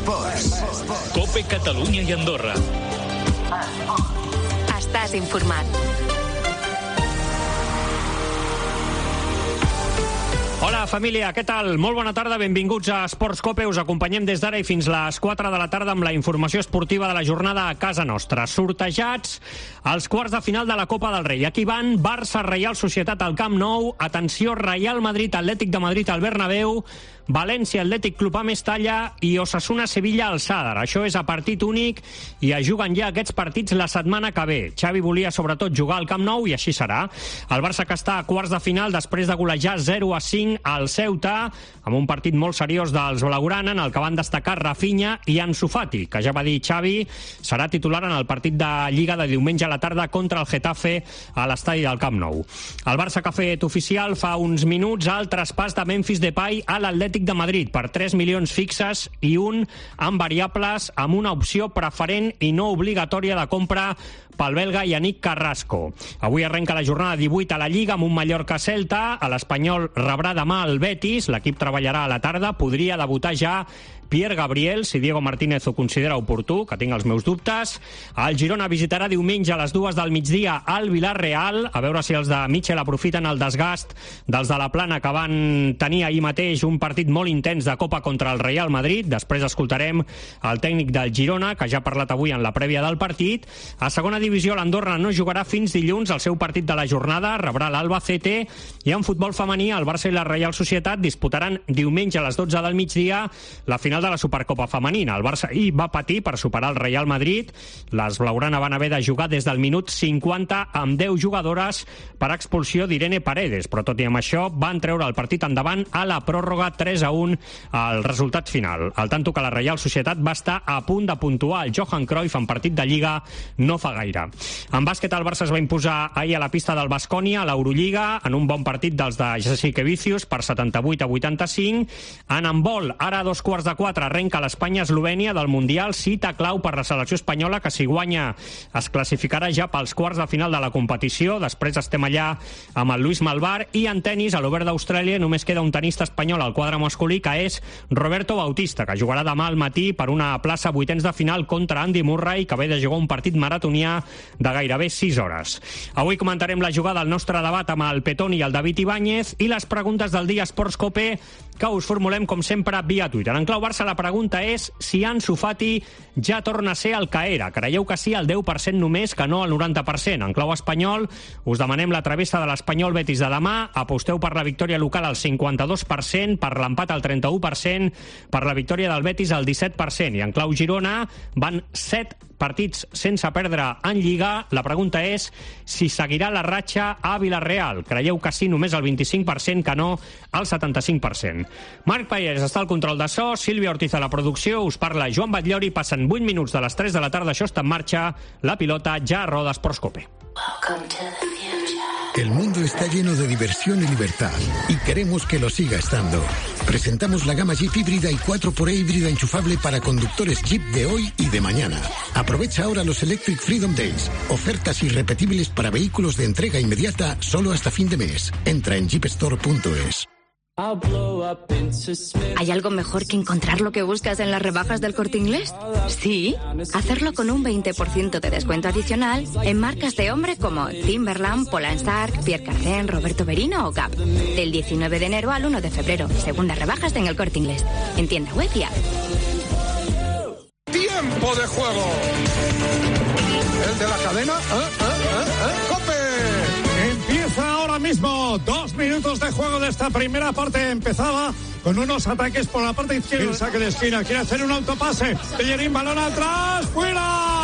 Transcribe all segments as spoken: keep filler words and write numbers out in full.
Esports. COPE Catalunya i Andorra. Estàs informat. Hola, família, què tal? Molt bona tarda, benvinguts a Esports COPE. Us acompanyem des d'ara i fins les quatre de la tarda amb la informació esportiva de la jornada a casa nostra. Sortejats els quarts de final de la Copa del Rei. Aquí van Barça, Reial Societat al Camp Nou, atenció, Real Madrid, Atlètic de Madrid al Bernabéu, València, Atlètic Club a Mestalla i Osasuna, Sevilla al Sadar. Això és a partit únic i es juguen ja aquests partits la setmana que ve. Xavi volia sobretot jugar al Camp Nou i així serà. El Barça que està a quarts de final després de golejar zero a cinc al Ceuta, amb un partit molt seriós dels blaugrana en el que van destacar Rafinha i Ansu Fati, que ja va dir Xavi serà titular en el partit de Lliga de diumenge a la tarda contra el Getafe a l'estadi del Camp Nou. El Barça que ha fet oficial fa uns minuts el traspàs de Memphis Depay a l'Atlètic de Madrid per tres milions fixes i un amb variables amb una opció preferent i no obligatòria de compra pel belga Yannick Carrasco. Avui arrenca la jornada divuit a la Lliga amb un Mallorca-Celta. A l'Espanyol rebrà demà el Betis. L'equip treballarà a la tarda. Podria debutar ja Pierre Gabriel, si Diego Martínez ho considera oportú, que tinc els meus dubtes. El Girona visitarà diumenge a les dues del migdia al Villarreal, a veure si els de Michel aprofiten el desgast dels de la Plana, que van tenir ahir mateix un partit molt intens de Copa contra el Real Madrid. Després escoltarem el tècnic del Girona, que ja ha parlat avui en la prèvia del partit. A segona divisió, l'Andorra no jugarà fins dilluns el seu partit de la jornada, rebrà l'Albacete, i en futbol femení, el Barça i la Reial Societat disputaran diumenge a les dotze del migdia la final de la Supercopa femenina. El Barça ahir va patir per superar el Real Madrid. Les blaugrana van haver de jugar des del minut cinquanta amb deu jugadores per expulsió d'Irene Paredes, però tot i amb això van treure el partit endavant a la pròrroga tres a un al resultat final. Al tanto que la Reial Societat va estar a punt de puntuar el Johan Cruyff en partit de Lliga no fa gaire. En bàsquet, el Barça es va imposar ahir a la pista del Baskonia a l'Eurolliga en un bon partit dels de Jasikevičius per setanta-vuit a vuitanta-cinc. En handbol, ara a dos quarts de quatre arrenca l'Espanya-Eslovènia del Mundial, cita clau per la selecció espanyola, que si guanya es classificarà ja pels quarts de final de la competició. Després estem allà amb el Luis Malvar. I en tenis, a l'Obert d'Austràlia, només queda un tenista espanyol al quadre masculí, que és Roberto Bautista, que jugarà demà al matí per una plaça vuitens de final contra Andy Murray, que ve de jugar un partit maratonià de gairebé sis hores. Avui comentarem la jugada al nostre debat amb el Petón i el David Ibáñez i les preguntes del dia Esports COPE, que us formulem com sempre via Twitter. En clau Barça, la pregunta és si Ansu Fati ja torna a ser el que era. Creieu que sí al deu per cent només, que no al noranta per cent. En clau espanyol, us demanem la travessa de l'Espanyol Betis de demà. Aposteu per la victòria local al cinquanta-dos per cent, per l'empat al trenta-u per cent, per la victòria del Betis al disset per cent. I en clau Girona van set partits sense perdre en Lliga. La pregunta és si seguirà la ratxa a Villarreal. Creieu que sí només al vint-i-cinc per cent, que no al setanta-cinc per cent. Marc Paies està al control de so, Sílvia Ortiz a la producció, us parla Joan Batllori. Passen vuit minuts de les tres de la tarda, això està en marxa. La pilota ja roda Esports COPE. El mundo está lleno de diversión y libertad, y queremos que lo siga estando. Presentamos la gama Jeep híbrida y cuatro por E híbrida enchufable para conductores Jeep de hoy y de mañana. Aprovecha ahora los Electric Freedom Days, ofertas irrepetibles para vehículos de entrega inmediata solo hasta fin de mes. Entra en jeep store punto es. ¿Hay algo mejor que encontrar lo que buscas en las rebajas del Corte Inglés? Sí, hacerlo con un veinte por ciento de descuento adicional en marcas de hombre como Timberland, Polar Stark, Pierre Cardin, Roberto Berino o Gap. Del diecinueve de enero al uno de febrero, según las rebajas en el Corte Inglés. En tienda web y app. ¡Tiempo de juego! ¿El de la cadena? ¿Eh? ¿Eh? ¿Eh? ¿Eh? ¡Cope! Empieza ahora mismo. Dos minutos de juego de esta primera parte. Empezaba con unos ataques por la parte izquierda. El saque de esquina. Quiere hacer un autopase. Bellerín, balón atrás. ¡Fuera!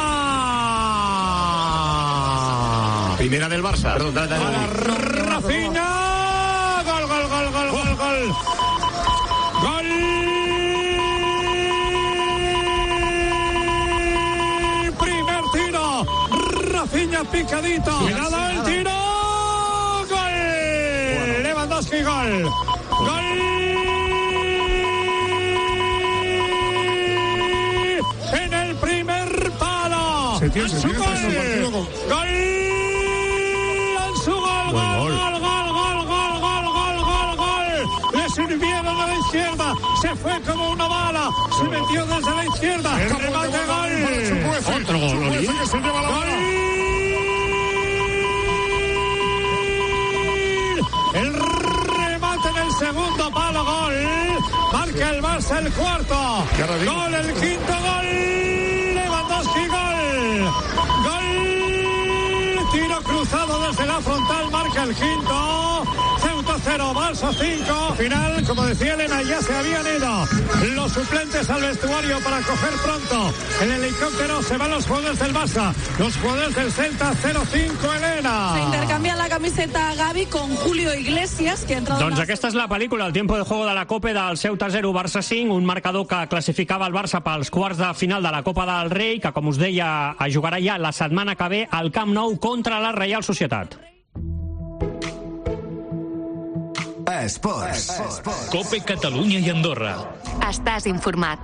Primera del Barça. Perdón, dale, dale, dale. Rafinha. Gol, gol, gol, gol, gol, gol. Gol. Primer tiro. Rafinha picadito. Cuidado el tiro. Lewandowski, gol. Gol. En el primer palo. Se tiene, Ansu, se gol. Gol. Gol. Ansu, gol, gol, gol, gol, gol, gol, gol, gol, gol, gol, gol. Le sirvieron a la izquierda. se fue como una bala, se metió desde la izquierda, el remate, gol. Otro gol, Oli. Que se lleva la bola. El remate en el segundo palo, gol. Marca el Barça el cuarto. Gol, el quinto gol. Lewandowski, gol. Gol. Tiro cruzado desde la frontal, marca el quinto. Ceuta cero, Barça cinco. Final, como decía Elena, ya se habían ido los suplentes al vestuario para coger pronto el helicóptero. Se van los jugadores del Barça, los jugadores del Celta. Cero cinco, Elena. Se intercanvia la camiseta Gavi con Julio Iglesias, que ha entrado... Doncs aquesta és la pel·lícula, el tiempo de juego de la Copa, del Ceuta zero, Barça cinc, un marcador que classificava el Barça pels quarts de final de la Copa del Rei, que, com us deia, jugarà ja la setmana que ve al Camp Nou contra la Reial Societat. Esports. Cope Catalunya i Andorra. Estàs informat.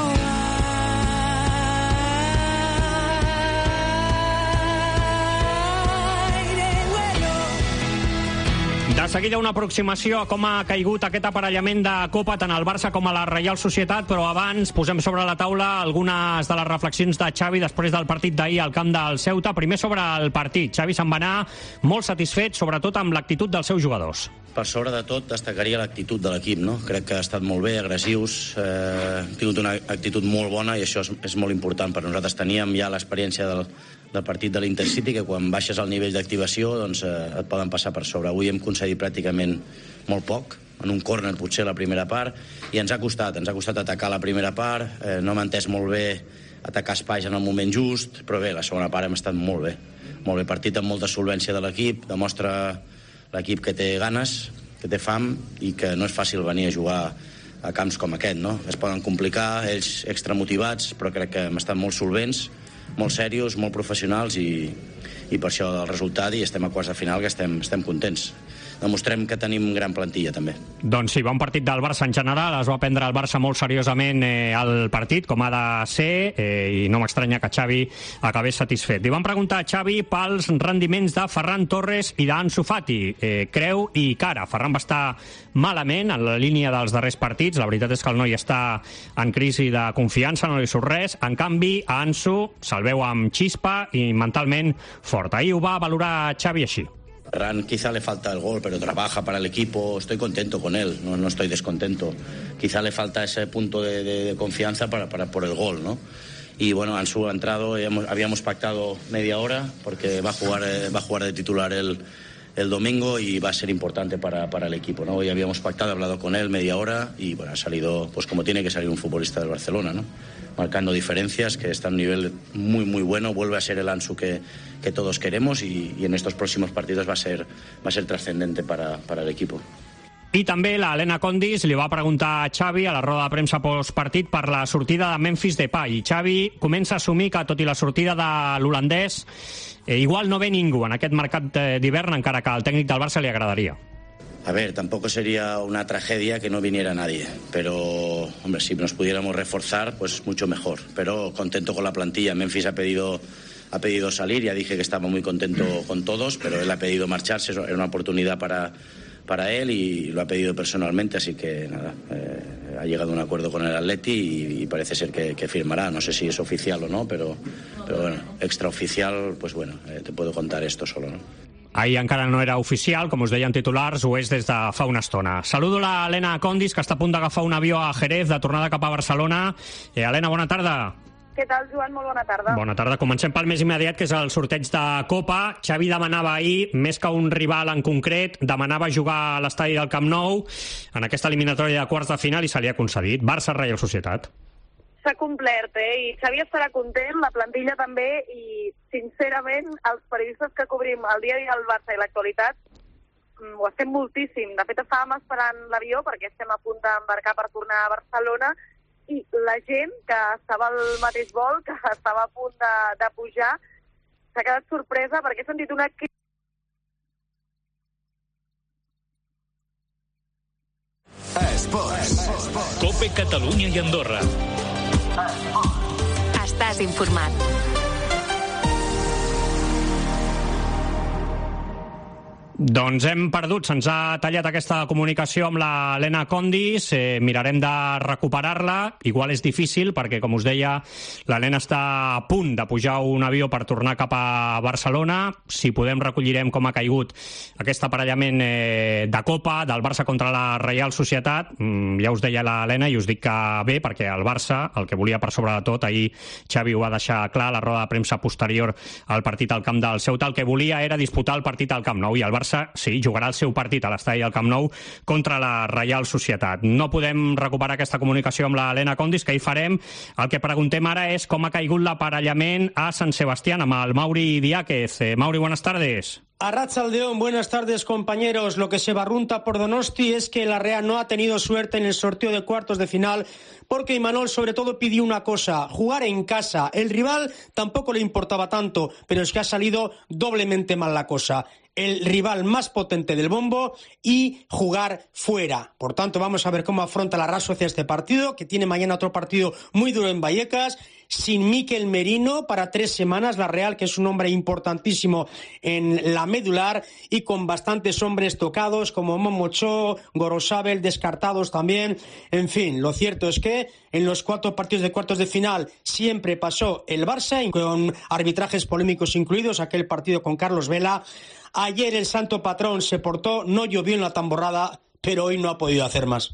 De seguida una aproximació a com ha caigut aquest aparellament de Copa tant al Barça com a la Reial Societat, però abans posem sobre la taula algunes de les reflexions de Xavi després del partit d'ahir al camp del Ceuta. Primer sobre el partit. Xavi se'n va anar molt satisfet, sobretot amb l'actitud dels seus jugadors. Per sobre de tot destacaria l'actitud de l'equip, no? Crec que ha estat molt bé, agressius, eh, han tingut una actitud molt bona i això és, és molt important per nosaltres. Teníem ja l'experiència del, del partit de l'Intercity, que quan baixes el nivell d'activació doncs, eh, et poden passar per sobre. Avui hem concedit pràcticament molt poc, en un córner potser la primera part, i ens ha costat, ens ha costat atacar la primera part, eh, no hem entès molt bé atacar espais en el moment just, però bé, la segona part hem estat molt bé. Molt bé, partit amb molta solvència de l'equip, demostra l'equip que té ganes, que té fam i que no és fàcil venir a jugar a camps com aquest, no? Es poden complicar, ells extramotivats, però crec que hem estat molt solvents, molt serios, molt professionals i, i per això el resultat, i estem a quarts de final, que estem, estem contents. Demostrem que tenim gran plantilla, també. Doncs sí, va un partit del Barça en general, es va prendre el Barça molt seriosament eh, el partit, com ha de ser, eh, i no m'estranya que Xavi acabés satisfet. Li van preguntar a Xavi pels rendiments de Ferran Torres i d'Ansu Fati, eh, creu i cara. Ferran va estar malament en la línia dels darrers partits, la veritat és que el noi està en crisi de confiança, no li surt res. En canvi, a Ansu se'l veu amb xispa i mentalment fort. Ahir ho va valorar Xavi així. Ferran quizá le falta el gol, pero trabaja para el equipo. Estoy contento con él, no, no estoy descontento. Quizá le falta ese punto de, de, de confianza para, para, por el gol, ¿no? Y bueno, Ansu ha entrado, habíamos, habíamos pactado media hora porque va a jugar, eh, va a jugar de titular el, el domingo y va a ser importante para, para el equipo, ¿no? Hoy habíamos pactado, he hablado con él media hora y bueno, ha salido pues como tiene que salir un futbolista del Barcelona, ¿no? Marcando diferencias, que está a un nivel muy muy bueno, vuelve a ser el Ansu que, que todos queremos y, y en estos próximos partidos va a ser, va a ser trascendente para, para el equipo. I també la Elena Condis li va preguntar a Xavi a la roda de premsa postpartit per la sortida de Memphis Depay. I Xavi comença a assumir que, tot i la sortida de l'holandès, eh, igual no ve ningú en aquest mercat d'hivern, encara que al tècnic del Barça li agradaria. A ver, tampoco sería una tragedia que no viniera nadie, pero, hombre, si nos pudiéramos reforzar, pues mucho mejor. Pero contento con la plantilla. Memphis ha pedido, ha pedido salir, ya dije que estaba muy contento con todos, pero él ha pedido marcharse, era una oportunidad para, para él y lo ha pedido personalmente, así que nada, eh, ha llegado a un acuerdo con el Atleti y, y parece ser que, que firmará. No sé si es oficial o no, pero, pero bueno, extraoficial, pues bueno, eh, te puedo contar esto solo, ¿no? Ahir encara no era oficial, com us deien titulars, ho és des de fa una estona. Saludo la Elena Condis, que està a punt d'agafar un avió a Jerez, de tornada cap a Barcelona. Eh, Elena, bona tarda. Què tal, Joan? Molt bona tarda. Bona tarda. Comencem pel més immediat, que és el sorteig de Copa. Xavi demanava ahir, més que un rival en concret, demanava jugar a l'estadi del Camp Nou en aquesta eliminatòria de quarts de final i se li ha concedit. Barça, Reial Societat. S'ha complert, eh? I Xavi estarà content, la plantilla també, i sincerament els periodistes que cobrim el dia a dia del Barça i l'actualitat ho estem moltíssim. De fet, estàvem esperant l'avió perquè estem a punt d'embarcar per tornar a Barcelona i la gent que estava al mateix vol, que estava a punt de, de pujar, s'ha quedat sorpresa perquè he sentit una... Esports. Cope Catalunya i Andorra. Estàs informat. Doncs hem perdut, se'ns ha tallat aquesta comunicació amb l'Helena Condis, eh, mirarem de recuperar-la, igual és difícil perquè, com us deia, l'Helena està a punt de pujar un avió per tornar cap a Barcelona. Si podem recollirem com ha caigut aquest aparellament eh, de Copa del Barça contra la Reial Societat. Mm, ja us deia l'Helena i us dic que bé, perquè el Barça, el que volia per sobre de tot, ahir Xavi ho va deixar clar a la roda de premsa posterior al partit al camp del Ceuta, el que volia era disputar el partit al Camp Nou, i el Barça sí, jugarà el seu partit a l'estadi del Camp Nou contra la Reial Societat. No podem recuperar aquesta comunicació amb l'Helena Condis, que hi farem. El que preguntem ara és com ha caigut l'aparellament a San Sebastián amb el Mauri Diáquez. Eh, Mauri, buenas tardes. Arratsaldeón, buenas tardes compañeros. Lo que se barrunta por Donosti es que la Real no ha tenido suerte en el sorteo de cuartos de final, porque Imanol sobre todo pidió una cosa: jugar en casa. El rival tampoco le importaba tanto, pero es que ha salido doblemente mal la cosa. El rival más potente del bombo y jugar fuera. Por tanto, vamos a ver cómo afronta la Real Sociedad este partido, que tiene mañana otro partido muy duro en Vallecas, sin Mikel Merino para tres semanas, la Real, que es un hombre importantísimo en la medular, y con bastantes hombres tocados como Momocho, Gorosabel, descartados también. En fin, lo cierto es que en los cuatro partidos de cuartos de final siempre pasó el Barça, con arbitrajes polémicos incluidos, aquel partido con Carlos Vela. Ayer el santo patrón se portó, no llovió en la tamborrada, pero hoy no ha podido hacer más.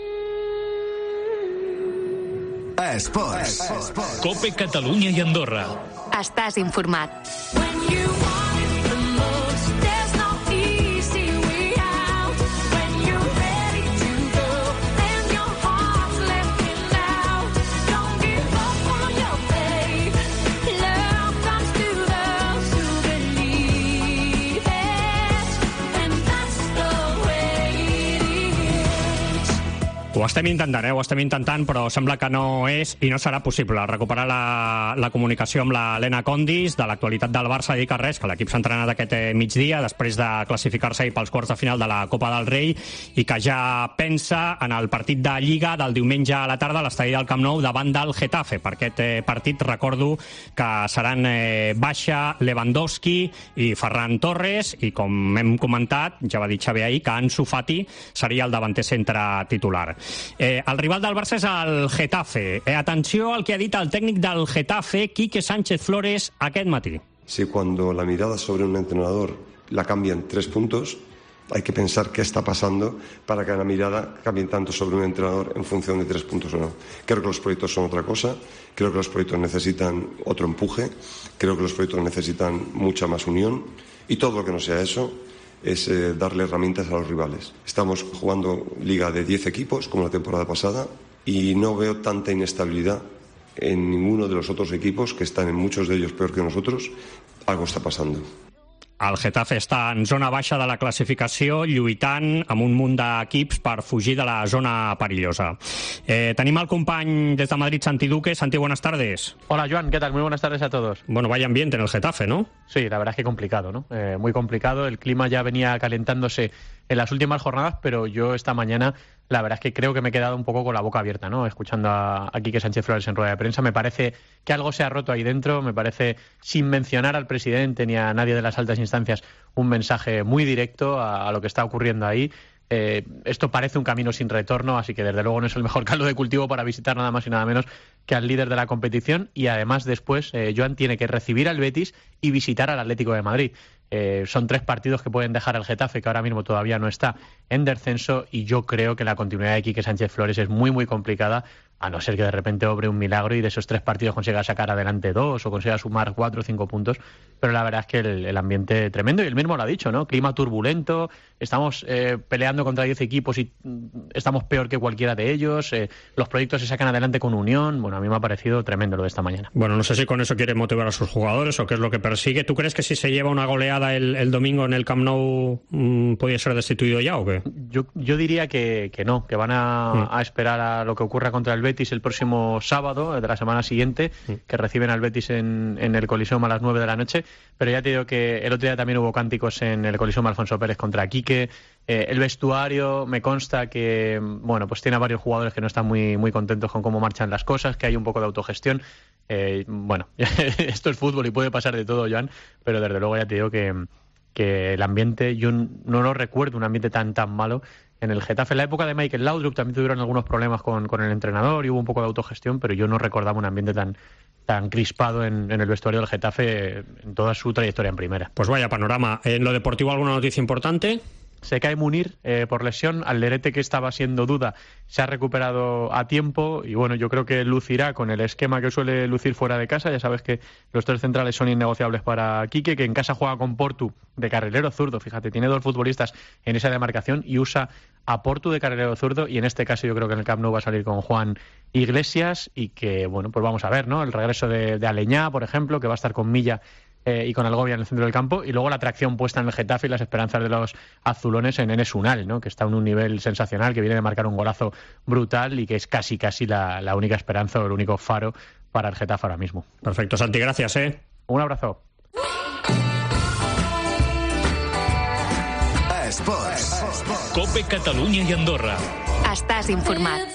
Esports. Cope Catalunya i Andorra. Estàs informat. Ho estem intentant, eh? Ho estem intentant, però sembla que no és i no serà possible recuperar la, la comunicació amb l'Helena Condis de l'actualitat del Barça. Dic res, que l'equip s'ha entrenat aquest migdia després de classificar-se pels quarts de final de la Copa del Rei i que ja pensa en el partit de Lliga del diumenge a la tarda a l'estadi del Camp Nou davant del Getafe. Per aquest eh, partit recordo que seran eh, baixa Lewandowski i Ferran Torres, i com hem comentat, ja va dir Xavi ahir, que Ansu Fati seria el davanter centre titular. Eh, el rival del Barça és el Getafe. Eh, atenció al que ha dit el tècnic del Getafe, Quique Sánchez Flores, aquest matí. Si cuando la mirada sobre un entrenador la cambian tres puntos, hay que pensar qué está pasando para que la mirada cambie tanto sobre un entrenador en función de tres puntos o no. Creo que los proyectos son otra cosa, creo que los proyectos necesitan otro empuje, creo que los proyectos necesitan mucha más unión, y todo lo que no sea eso es eh, darle herramientas a los rivales. Estamos jugando liga de diez equipos, como la temporada pasada, y no veo tanta inestabilidad en ninguno de los otros equipos, que están en muchos de ellos peor que nosotros. Algo está pasando. El Getafe està en zona baixa de la classificació, lluitant amb un munt d'equips per fugir de la zona perillosa. Eh, tenim el company des de Madrid, Santi Duque. Santi, buenas tardes. Hola, Joan, ¿qué tal? Muy buenas tardes a todos. Bueno, vaya ambiente en el Getafe, ¿no? Sí, la verdad es que complicado, ¿no? Eh, muy complicado. El clima ya venía calentándose en las últimas jornadas, pero yo esta mañana la verdad es que creo que me he quedado un poco con la boca abierta, ¿no? Escuchando a, a Quique Sánchez Flores en rueda de prensa. Me parece que algo se ha roto ahí dentro, me parece, sin mencionar al presidente ni a nadie de las altas instancias, un mensaje muy directo a, a lo que está ocurriendo ahí. Eh, esto parece un camino sin retorno, así que desde luego no es el mejor caldo de cultivo para visitar nada más y nada menos que al líder de la competición, y además después eh, Joan tiene que recibir al Betis y visitar al Atlético de Madrid. Eh, son tres partidos que pueden dejar al Getafe, que ahora mismo todavía no está en descenso, y yo creo que la continuidad de Quique Sánchez Flores es muy muy complicada, a no ser que de repente obre un milagro y de esos tres partidos consiga sacar adelante dos o consiga sumar cuatro o cinco puntos. Pero la verdad es que el, el ambiente tremendo, y él mismo lo ha dicho, ¿no? Clima turbulento, estamos eh, peleando contra diez equipos y mm, estamos peor que cualquiera de ellos, eh, los proyectos se sacan adelante con unión. Bueno, a mí me ha parecido tremendo lo de esta mañana. Bueno, no sé si con eso quiere motivar a sus jugadores o qué es lo que persigue. ¿Tú crees que si se lleva una goleada el, el domingo en el Camp Nou mmm, podría ser destituido ya o qué? Yo, yo diría que, que no, que van a, mm. a esperar a lo que ocurra contra el Betis el próximo sábado de la semana siguiente, mm. que reciben al Betis en, en el Coliseum a las nueve de la noche. Pero ya te digo que el otro día también hubo cánticos en el Coliseum Alfonso Pérez contra Quique. Eh, el vestuario, me consta que bueno, pues tiene a varios jugadores que no están muy, muy contentos con cómo marchan las cosas, que hay un poco de autogestión. Eh, bueno, esto es fútbol y puede pasar de todo, Joan, pero desde luego ya te digo que que el ambiente, yo no lo recuerdo un ambiente tan tan malo en el Getafe. En la época de Michael Laudrup también tuvieron algunos problemas con, con el entrenador y hubo un poco de autogestión, pero yo no recordaba un ambiente tan tan crispado en, en el vestuario del Getafe en toda su trayectoria en primera. Pues vaya panorama. En lo deportivo, ¿alguna noticia importante? Se cae Munir eh, por lesión. Alderete, que estaba siendo duda, se ha recuperado a tiempo y bueno, yo creo que lucirá con el esquema que suele lucir fuera de casa. Ya sabes que los tres centrales son innegociables para Quique, que en casa juega con Portu de carrilero zurdo. Fíjate, tiene dos futbolistas en esa demarcación y usa a Portu de carrilero zurdo, y en este caso yo creo que en el Camp Nou va a salir con Juan Iglesias y que, bueno, pues vamos a ver, ¿no? El regreso de, de Aleñá, por ejemplo, que va a estar con Milla Eh, y con Algovia en el centro del campo, y luego la atracción puesta en el Getafe y las esperanzas de los azulones en Enes Unal, ¿no? Que está en un nivel sensacional, que viene de marcar un golazo brutal y que es casi casi la, la única esperanza o el único faro para el Getafe ahora mismo. Perfecto, Santi, gracias, ¿eh? Un abrazo. Esports. Cope Catalunya i Andorra. Estàs informat.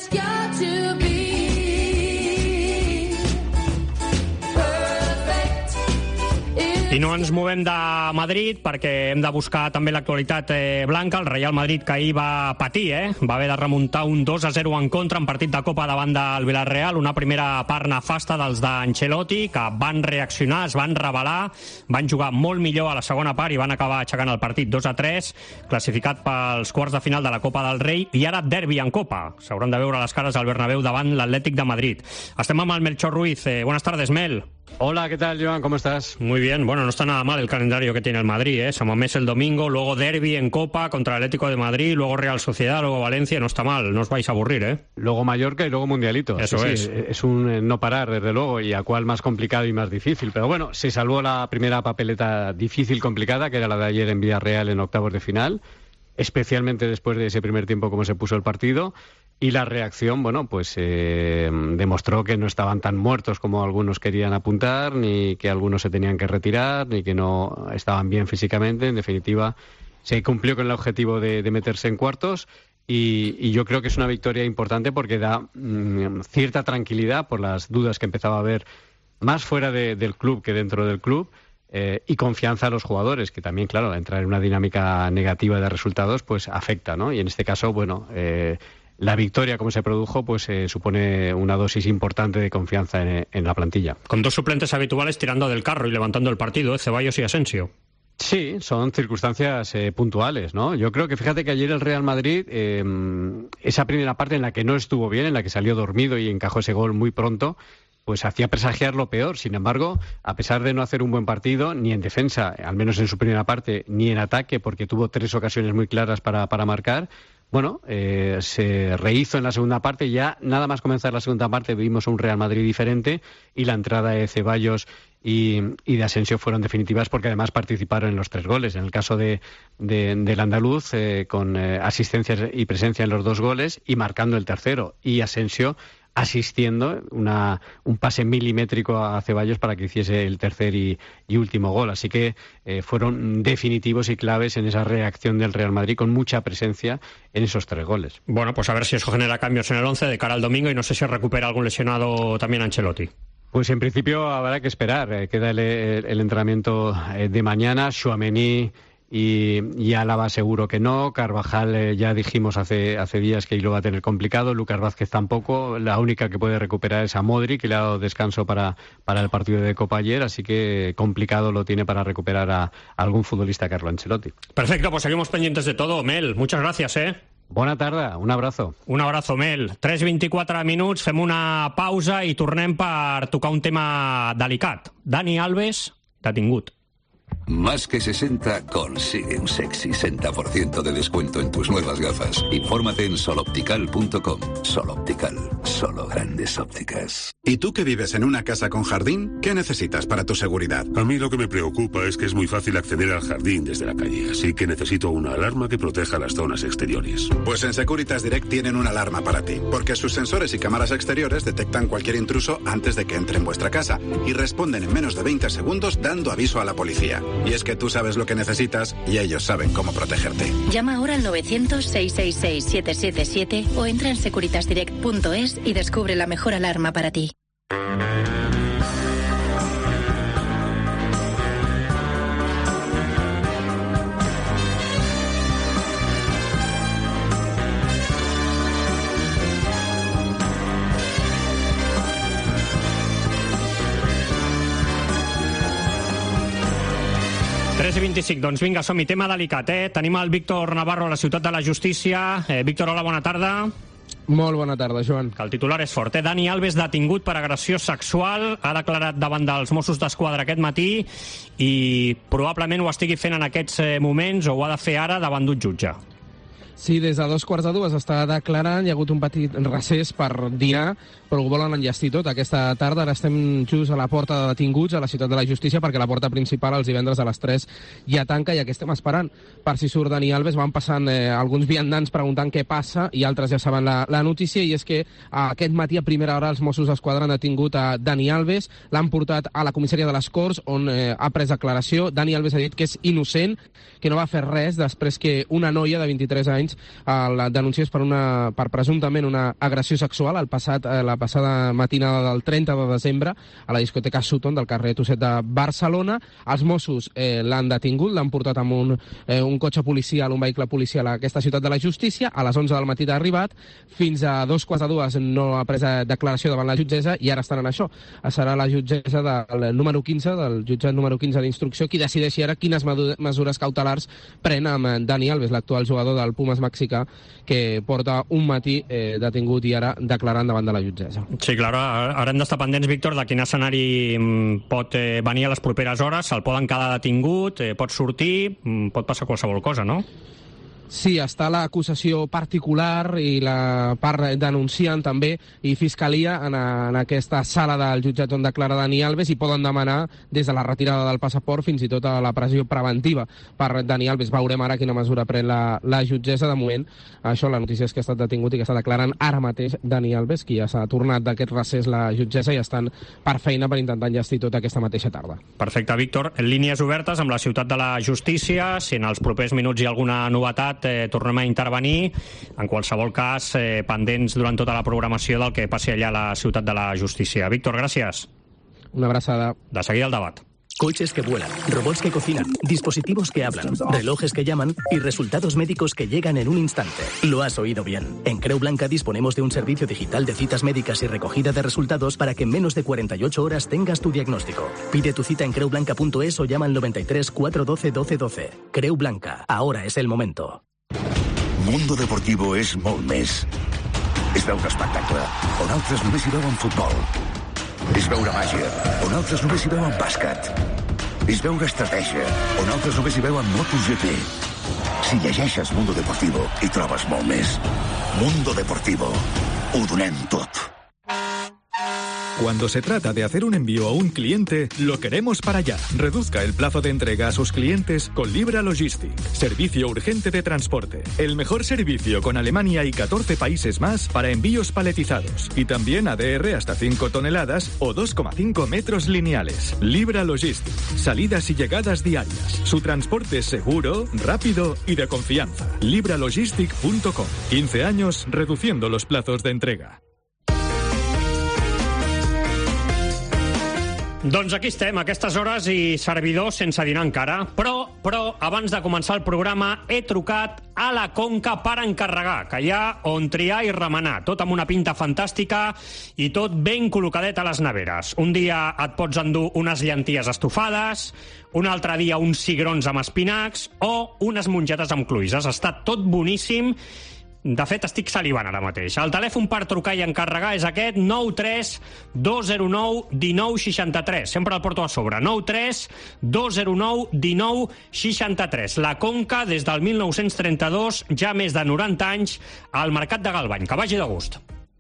I no ens movem de Madrid perquè hem de buscar també l'actualitat eh, blanca. El Real Madrid, que ahir va patir, eh? va haver de remuntar un dos a zero en contra en partit de Copa davant del Villarreal. Una primera part nefasta dels d'Ancelotti, que van reaccionar, es van rebel·lar, van jugar molt millor a la segona part i van acabar aixecant el partit dos a tres, classificat pels quarts de final de la Copa del Rei, i ara derbi en Copa. S'hauran de veure les cares al Bernabéu davant l'Atlètic de Madrid. Estem amb el Melchor Ruiz. Eh, buenas tardes, Mel. Hola, ¿qué tal, Joan? ¿Cómo estás? Muy bien. Bueno, no está nada mal el calendario que tiene el Madrid, ¿eh? San Mamés el domingo, luego derbi en Copa contra el Atlético de Madrid, luego Real Sociedad, luego Valencia. No está mal, no os vais a aburrir, ¿eh? Luego Mallorca y luego Mundialito. Eso sí, es. Sí, es un eh, no parar, desde luego, y a cuál más complicado y más difícil. Pero bueno, se salvó la primera papeleta difícil, complicada, que era la de ayer en Villarreal en octavos de final, especialmente después de ese primer tiempo como se puso el partido. Y la reacción, bueno, pues eh, demostró que no estaban tan muertos como algunos querían apuntar, ni que algunos se tenían que retirar, ni que no estaban bien físicamente. En definitiva, se cumplió con el objetivo de, de meterse en cuartos y, y yo creo que es una victoria importante porque da mmm, cierta tranquilidad por las dudas que empezaba a haber más fuera de, del club que dentro del club. Eh, y confianza a los jugadores, que también, claro, entrar en una dinámica negativa de resultados, pues afecta, ¿no? Y en este caso, bueno, eh, la victoria, como se produjo, pues eh, supone una dosis importante de confianza en, en la plantilla. Con dos suplentes habituales tirando del carro y levantando el partido, ¿eh? Ceballos y Asensio. Sí, son circunstancias eh, puntuales, ¿no? Yo creo que, fíjate que ayer el Real Madrid, eh, esa primera parte en la que no estuvo bien, en la que salió dormido y encajó ese gol muy pronto, pues hacía presagiar lo peor. Sin embargo, a pesar de no hacer un buen partido, ni en defensa, al menos en su primera parte, ni en ataque, porque tuvo tres ocasiones muy claras para, para marcar, bueno, eh, se rehizo en la segunda parte. Ya nada más comenzar la segunda parte vimos un Real Madrid diferente y la entrada de Ceballos y, y de Asensio fueron definitivas porque además participaron en los tres goles. En el caso de, de del andaluz, eh, con eh, asistencias y presencia en los dos goles y marcando el tercero. Y Asensio asistiendo una, un pase milimétrico a Ceballos para que hiciese el tercer y, y último gol. Así que eh, fueron definitivos y claves en esa reacción del Real Madrid, con mucha presencia en esos tres goles. Bueno, pues a ver si eso genera cambios en el once de cara al domingo y no sé si recupera algún lesionado también Ancelotti. Pues en principio habrá que esperar. Eh, queda el, el, el entrenamiento eh, de mañana. Tchouaméni y, y Álava seguro que no. Carvajal eh, ya dijimos hace hace días que lo va a tener complicado. Lucas Vázquez tampoco. La única que puede recuperar es a Modric, que le ha dado descanso para, para el partido de Copa ayer, así que complicado lo tiene para recuperar a, a algún futbolista Carlo Ancelotti. Perfecto, pues seguimos pendientes de todo. Mel, muchas gracias, ¿eh? Bona tarda, un abrazo. Un abrazo, Mel. tres vint-i-quatre minuts, fem una pausa i tornem per tocar un tema delicat. Dani Alves, detingut. Más que sesenta consigue un sexy sesenta por ciento de descuento en tus nuevas gafas. Infórmate en soloptical punto com. Soloptical, solo grandes ópticas. ¿Y tú que vives en una casa con jardín? ¿Qué necesitas para tu seguridad? A mí lo que me preocupa es que es muy fácil acceder al jardín desde la calle, así que necesito una alarma que proteja las zonas exteriores. Pues en Securitas Direct tienen una alarma para ti, porque sus sensores y cámaras exteriores detectan cualquier intruso antes de que entre en vuestra casa y responden en menos de veinte segundos dando aviso a la policía. Y es que tú sabes lo que necesitas y ellos saben cómo protegerte. Llama ahora al novecientos, seiscientos sesenta y seis, siete siete siete o entra en securitas direct punto es y descubre la mejor alarma para ti. tres i vint-i-cinc, doncs vinga, som-hi, tema delicat, eh? Tenim el Víctor Navarro a la Ciutat de la Justícia. Eh, Víctor, hola, bona tarda. Molt bona tarda, Joan. Que el titular és fort, eh? Dani Alves detingut per agressió sexual, ha declarat davant dels Mossos d'Esquadra aquest matí i probablement ho estigui fent en aquests moments o ho ha de fer ara davant d'un jutge. Sí, des de dos quarts de dues està declarant, hi ha hagut un petit recés per dinar, però ho volen enllestir tot aquesta tarda. Ara estem just a la porta de detinguts a la Ciutat de la Justícia, perquè la porta principal els divendres a les tres ja tanca, i aquí estem esperant per si surt Dani Alves. Van passant eh, alguns viandants preguntant què passa, i altres ja saben la, la notícia, i és que eh, aquest matí a primera hora els Mossos d'Esquadra han detingut a Dani Alves, l'han portat a la comissaria de les Corts, on eh, ha pres declaració. Dani Alves ha dit que és innocent, que no va fer res després que una noia de vint-i-tres anys el denunciés per, una, per presumptament una agressió sexual el passat, eh, la passada matinada del trenta de desembre a la discoteca Sutton del carrer Tusset de Barcelona. Els Mossos eh, l'han detingut, l'han portat amb un, eh, un cotxe policial, un vehicle policial a aquesta Ciutat de la Justícia. A les onze del matí ha arribat, fins a dos quarts de dues no ha pres declaració davant la jutgessa, i ara estan en això. Serà la jutgessa del número quinze, del jutjat número quinze d'instrucció, qui decideixi ara quines mesures cautelars pren amb Dani Alves, l'actual jugador del Pumas mexicà, que porta un matí eh, detingut i ara declarant davant de la jutgessa. Sí, clar, ara hem d'estar pendents, Víctor, de quin escenari pot eh, venir a les properes hores. Se'l poden quedar detingut, eh, pot sortir, pot passar qualsevol cosa, no? Sí, està l'acusació particular i la part denunciant també, i Fiscalia en, a, en aquesta sala del jutjat on declara Dani Alves, i poden demanar des de la retirada del passaport fins i tot a la pressió preventiva per Dani Alves. Veurem ara quina mesura pren la, la jutgessa. De moment, això, la notícia és que ha estat detingut i que està declarant ara mateix Dani Alves, qui ja s'ha tornat d'aquest recés la jutgessa, i estan per feina per intentar enllestir tot aquesta mateixa tarda. Perfecte, Víctor. Línies obertes amb la Ciutat de la Justícia. Si en els propers minuts hi ha alguna novetat, Eh, tornem a intervenir. En qualsevol cas, eh, pendents durant tota la programació del que passi allà a la Ciutat de la Justícia. Víctor, gràcies. Una abraçada. De seguida el debat. Coches que vuelan, robots que cocinan, dispositivos que hablan, relojes que llaman y resultados médicos que llegan en un instante. Lo has oído bien. En Creu Blanca disponemos de un servicio digital de citas médicas y recogida de resultados para que en menos de cuarenta y ocho horas tengas tu diagnóstico. Pide tu cita en creu blanca punto es o llama al noventa y tres, cuatrocientos doce, doce doce. Creu Blanca. Ahora es el momento. Mundo Deportivo és molt més. És veure espectacle, on altres només hi veuen futbol. És veure màgia, on altres només hi veuen bàsquet. És veure estratègia, on altres només hi veuen MotoGP. Si llegeixes Mundo Deportivo, hi trobes molt més. Mundo Deportivo. Ho donem tot. Cuando se trata de hacer un envío a un cliente, lo queremos para allá. Reduzca el plazo de entrega a sus clientes con Libra Logistic. Servicio urgente de transporte. El mejor servicio con Alemania y catorce países más para envíos paletizados. Y también A D R hasta cinco toneladas o dos coma cinco metros lineales. Libra Logistic. Salidas y llegadas diarias. Su transporte es seguro, rápido y de confianza. libra logistic punto com. quince años reduciendo los plazos de entrega. Doncs aquí estem, a aquestes hores, i servidors sense dinar encara. Però, però, abans de començar el programa, he trucat a la Conca per encarregar, que hi ha on triar i remenar, tot amb una pinta fantàstica i tot ben col·locadet a les neveres. Un dia et pots endur unes llenties estofades, un altre dia uns cigrons amb espinacs o unes mongetes amb cloïsses. Està tot boníssim. De fet, estic salivant ara mateix. El telèfon per trucar i encarregar és aquest, nou tres dos zero nou un nou sis tres. Sempre el porto a sobre. nou tres dos zero nou un nou sis tres. La Conca, des del mil nou-cents trenta-dos, ja més de noranta anys, al Mercat de Galvany. Que vagi de gust.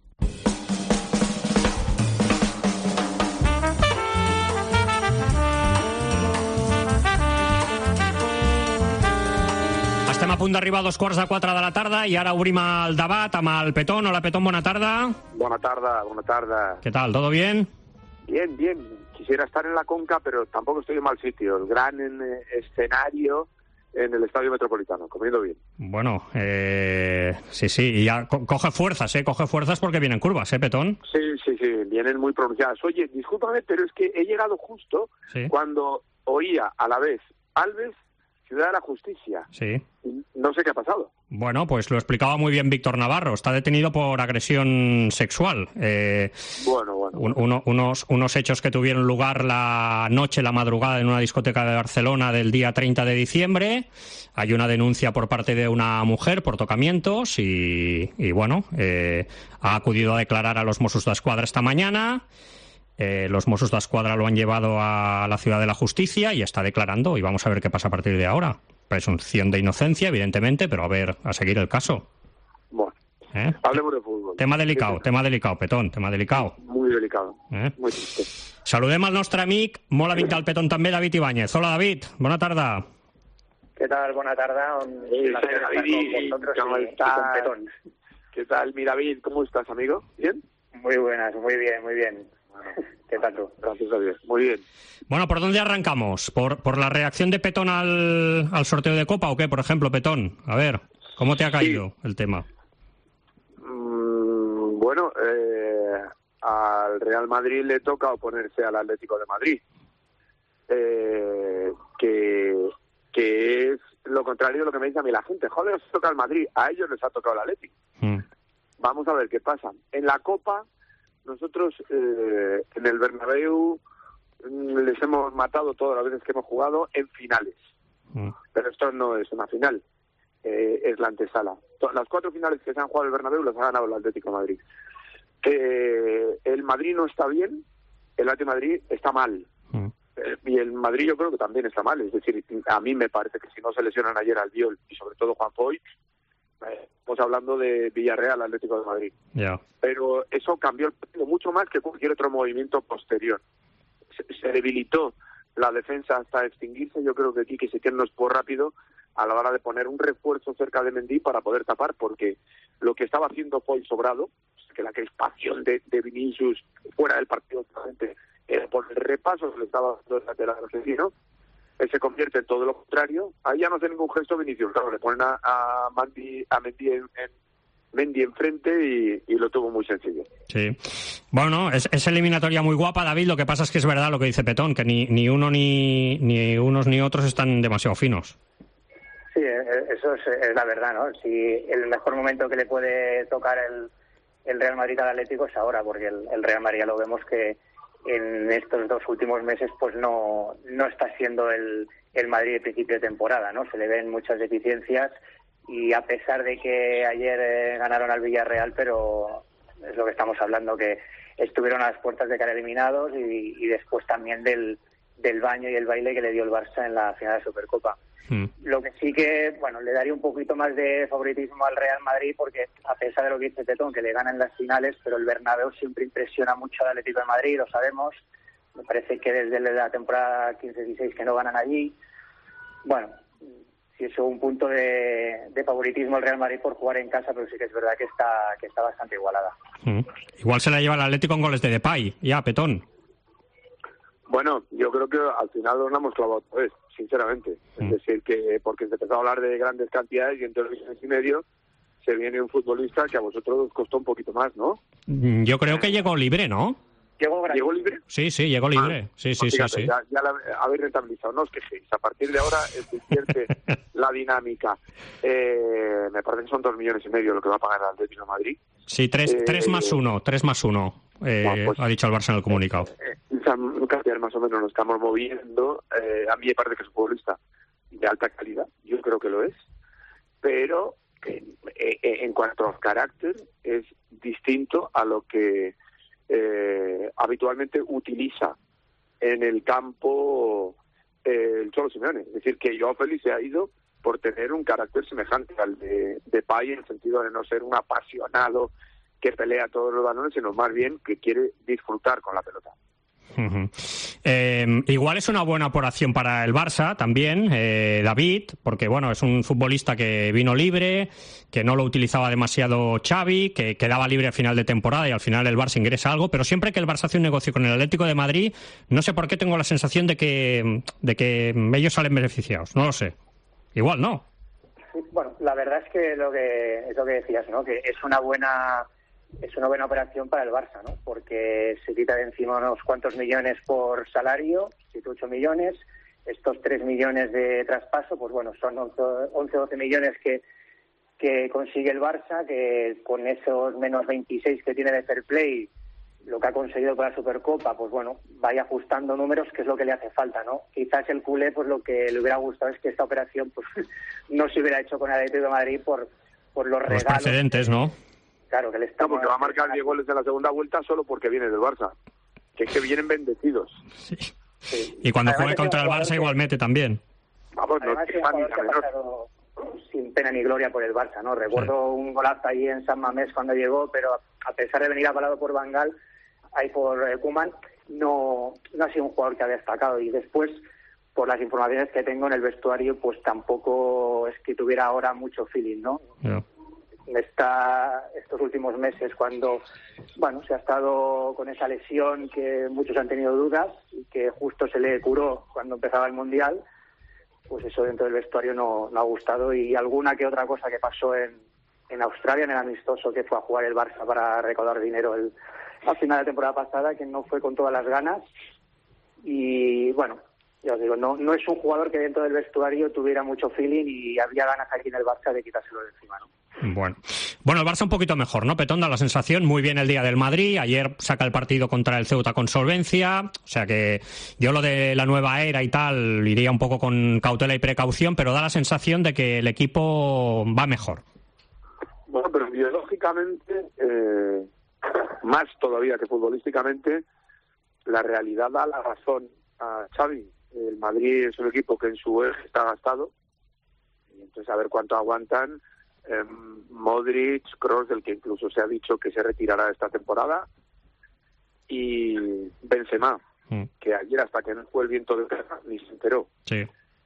Estem a punt d'arribar a dos quarts de quatre de la tarda i ara obrim el debat amb el Petón. Hola, Petón, buena tarda. Buena tarda, buena tarda. ¿Qué tal? ¿Todo bien? Bien, bien. Quisiera estar en la Conca, pero tampoco estoy en mal sitio. El gran en, eh, escenario en el Estadio Metropolitano, comiendo bien. Bueno, eh, sí, sí, y ya co coge fuerzas, ¿eh? Coge fuerzas porque vienen curvas, ¿eh, Petón? Sí, sí, sí, vienen muy pronunciadas. Oye, discúlpame, pero es que he llegado justo ¿Sí? cuando oía a la vez Alves, Ciudad de la Justicia. Sí. No sé qué ha pasado. Bueno, pues lo explicaba muy bien Víctor Navarro. Está detenido por agresión sexual. Eh, bueno, bueno. Un, uno, unos, unos hechos que tuvieron lugar la noche, la madrugada, en una discoteca de Barcelona del día treinta de diciembre. Hay una denuncia por parte de una mujer por tocamientos y, y bueno, eh, ha acudido a declarar a los Mossos d'Esquadra esta mañana. Eh, los Mossos d'Esquadra lo han llevado a la Ciudad de la Justicia y está declarando, y vamos a ver qué pasa a partir de ahora. Presunción de inocencia, evidentemente, pero a ver, a seguir el caso. Bueno, ¿Eh? hablemos de fútbol. Tema delicado, sí, tema delicado, Petón, tema delicado. Muy delicado, eh? muy triste. Saludem al nostre amic, molt amic del Petón també, David Ibáñez. Hola, David, bona tarda. ¿Qué tal? Buena tarde. Un Sí, placer estar David, con vosotros ¿cómo y, estás? y con Petón. ¿Qué tal, mi David? ¿Cómo estás, amigo? ¿Bien? Muy buenas, muy bien, muy bien. ¿Qué tal tú? Gracias a Dios, muy bien. Bueno, ¿por dónde arrancamos? ¿Por, por la reacción de Petón al, al sorteo de Copa o qué, por ejemplo, Petón? A ver, ¿cómo te ha caído sí. el tema? Mm, bueno, eh, al Real Madrid le toca oponerse al Atlético de Madrid, eh, que, que es lo contrario de lo que me dice a mí la gente. Joder, os toca al Madrid, a ellos les ha tocado el Atlético. Mm. Vamos a ver qué pasa. En la Copa, nosotros eh, en el Bernabéu les hemos matado todas las veces que hemos jugado en finales. Mm. Pero esto no es una final, eh, es la antesala. Las cuatro finales que se han jugado en el Bernabéu las ha ganado el Atlético de Madrid. Eh, el Madrid no está bien, el Atlético de Madrid está mal. Mm. Eh, y el Madrid yo creo que también está mal. Es decir, a mí me parece que si no se lesionan ayer Albiol y sobre todo Juan Foyth, eh, estamos hablando de Villarreal, Atlético de Madrid. Yeah. Pero eso cambió el partido mucho más que cualquier otro movimiento posterior. Se, se debilitó la defensa hasta extinguirse. Yo creo que Quique Setién no estuvo rápido a la hora de poner un refuerzo cerca de Mendy para poder tapar, porque lo que estaba haciendo Foyth sobrado, que la crispación de, de Vinicius fuera del partido era por el repaso que le estaba dando el lateral argentino, él se convierte en todo lo contrario. Ahí ya no hace ningún gesto Vinicius, claro, le ponen a, a, Mendy, a Mendy en, en Mendy enfrente y, y lo tuvo muy sencillo. Sí. Bueno, es, es eliminatoria muy guapa, David. Lo que pasa es que es verdad lo que dice Petón, que ni, ni uno ni, ni unos ni otros están demasiado finos. Sí, eso es, es la verdad, ¿no? Si el mejor momento que le puede tocar el, el Real Madrid al Atlético es ahora, porque el, el Real Madrid ya lo vemos que en estos dos últimos meses pues no no está siendo el, el Madrid de principio de temporada, ¿no? Se le ven muchas deficiencias y a pesar de que ayer eh, ganaron al Villarreal, pero es lo que estamos hablando, que estuvieron a las puertas de quedar eliminados y, y después también del, del baño y el baile que le dio el Barça en la final de Supercopa. Mm. Lo que sí que, bueno, le daría un poquito más de favoritismo al Real Madrid porque a pesar de lo que dice Tetón, que le ganan las finales, pero el Bernabéu siempre impresiona mucho al Atlético de Madrid, lo sabemos. Me parece que desde la temporada quince dieciséis que no ganan allí. Bueno, sí es un punto de, de favoritismo al Real Madrid por jugar en casa, pero sí que es verdad que está que está bastante igualada. Mm. Igual se la lleva el Atlético con goles de Depay, ya, Petón. Bueno, yo creo que al final nos la hemos clavado pues, sinceramente. Mm. Es decir, que porque se empezó a hablar de grandes cantidades y en tres millones y medio se viene un futbolista que a vosotros os costó un poquito más, ¿no? Yo creo que llegó libre, ¿no? ¿Llegó, ¿Llegó libre? Sí, sí, llegó libre. Ah, sí, sí, pues fíjate, sí, sí. Ya, ya la habéis rentabilizado, no os quejéis. A partir de ahora se invierte la dinámica. Eh, me parece que son dos millones y medio lo que va a pagar el Atlético de Madrid. Sí, tres, eh, tres más uno, tres más uno. Eh, bueno, pues, ha dicho el Barça en el comunicado. Eh, eh, más o menos nos estamos moviendo. Eh, a mí me parece que es un futbolista de alta calidad, yo creo que lo es, pero eh, eh, en cuanto a carácter es distinto a lo que eh, habitualmente utiliza en el campo eh, el Cholo Simeone. Es decir, que Joao Félix se ha ido por tener un carácter semejante al de, de Pay, en el sentido de no ser un apasionado que pelea todos los balones, sino más bien que quiere disfrutar con la pelota. Uh-huh. Eh, igual es una buena operación para el Barça también, eh, David, porque bueno, es un futbolista que vino libre, que no lo utilizaba demasiado Xavi, que quedaba libre a final de temporada y al final el Barça ingresa algo, pero siempre que el Barça hace un negocio con el Atlético de Madrid, no sé por qué tengo la sensación de que, de que ellos salen beneficiados, no lo sé. Igual no. Sí, bueno, la verdad es que lo que es lo que decías, ¿no? Que es una buena es una buena operación para el Barça, ¿no? Porque se quita de encima unos cuantos millones por salario, siete ocho millones, estos tres millones de traspaso, pues bueno, son once doce millones que, que consigue el Barça, que con esos menos veintiséis que tiene de fair play, lo que ha conseguido con la Supercopa, pues bueno, vaya ajustando números, que es lo que le hace falta, ¿no? Quizás el culé, pues lo que le hubiera gustado es que esta operación pues no se hubiera hecho con el Atlético de Madrid por, por los regalos. Los precedentes, ¿no? Claro, que le está... No, porque va a marcar diez goles en la segunda vuelta solo porque viene del Barça. Que es que vienen bendecidos. Sí. Sí. Y cuando juegue contra el Barça igual mete también. Vamos, no Además, es un jugador que ha pasado sin pena ni gloria por el Barça, ¿no? Recuerdo sí. un golazo ahí en San Mamés cuando llegó, pero a pesar de venir avalado por Van Gaal, ahí por eh, Koeman, no, no ha sido un jugador que ha destacado. Y después, por las informaciones que tengo en el vestuario, pues tampoco es que tuviera ahora mucho feeling, ¿no? Yeah. Está estos últimos meses cuando, bueno, se ha estado con esa lesión que muchos han tenido dudas y que justo se le curó cuando empezaba el Mundial, pues eso dentro del vestuario no, no ha gustado. Y alguna que otra cosa que pasó en, en Australia, en el amistoso que fue a jugar el Barça para recaudar dinero el, al final de la temporada pasada, que no fue con todas las ganas. Y bueno, ya os digo, no, no es un jugador que dentro del vestuario tuviera mucho feeling y había ganas aquí en el Barça de quitárselo de encima, ¿no? Bueno, bueno, el Barça un poquito mejor, ¿no? Petón, da la sensación, muy bien el día del Madrid, ayer saca el partido contra el Ceuta con solvencia, o sea que yo lo de la nueva era y tal iría un poco con cautela y precaución, pero da la sensación de que el equipo va mejor. Bueno, pero biológicamente, eh, más todavía que futbolísticamente, la realidad da la razón a Xavi. El Madrid es un equipo que en su eje está gastado, y entonces a ver cuánto aguantan. Eh, Modric, Kroos, del que incluso se ha dicho que se retirará esta temporada, y Benzema, mm. que ayer hasta que no fue el viento de guerra ni se enteró. Sí.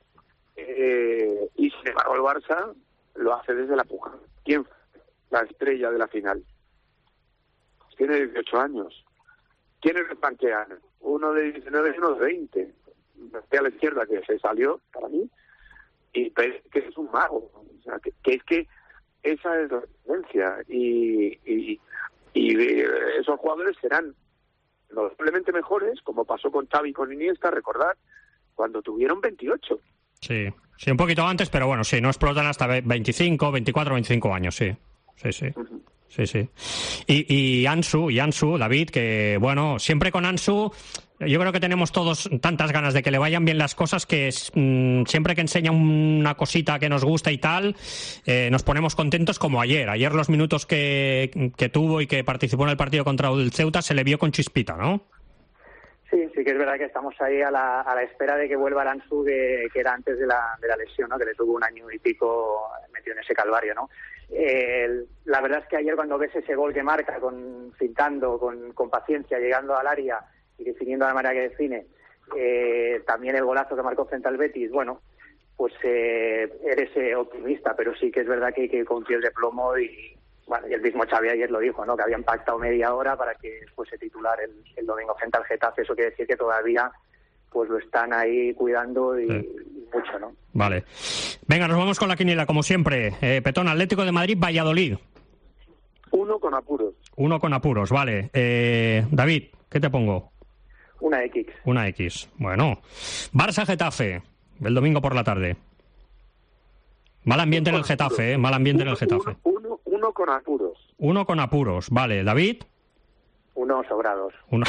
Eh, y sin embargo el Barça lo hace desde la puja. ¿Quién fue la estrella de la final? Pues tiene dieciocho años. ¿Quiénes le plantean? Uno de diecinueve y uno de veinte. A la izquierda, que se salió para mí, y que es un mago. O sea, que, que es que esa es la tendencia, y, y, y esos jugadores serán notablemente mejores, como pasó con Xavi y con Iniesta, recordad, cuando tuvieron veintiocho. Sí, sí, un poquito antes, pero bueno, sí, no explotan hasta veinticinco, veinticuatro, veinticinco años, sí, sí, sí. Uh-huh. Sí, sí. Y, y Ansu, y Ansu, David, que bueno, siempre con Ansu, yo creo que tenemos todos tantas ganas de que le vayan bien las cosas que mmm, siempre que enseña una cosita que nos gusta y tal, eh, nos ponemos contentos como ayer. Ayer los minutos que, que tuvo y que participó en el partido contra el Ceuta se le vio con chispita, ¿no? Sí, sí que es verdad que estamos ahí a la, a la espera de que vuelva el Ansu que, que era antes de la, de la lesión, ¿no? Que le tuvo un año y pico metido en ese calvario, ¿no? Eh, la verdad es que ayer cuando ves ese gol que marca, con pintando, con, con paciencia, llegando al área y definiendo de la manera que define, eh, también el golazo que marcó frente al Betis, bueno, pues eh, eres eh, optimista, pero sí que es verdad que, que con piel de plomo y bueno, y el mismo Xavi ayer lo dijo, ¿no? Que habían pactado media hora para que fuese titular el, el domingo frente al Getafe. Eso quiere decir que todavía pues lo están ahí cuidando y, sí. y mucho, ¿no? Vale. Venga, nos vamos con la quiniela, como siempre. Eh, Petón, Atlético de Madrid, Valladolid. Uno con apuros. Uno con apuros, vale. Eh, David, ¿qué te pongo? Una X. Una X. Bueno. Barça, Getafe, el domingo por la tarde. Mal ambiente en el Getafe, ¿eh? Mal ambiente en el Getafe. Uno, uno con apuros. Uno con apuros, vale. David. Uno sobrados. Uno.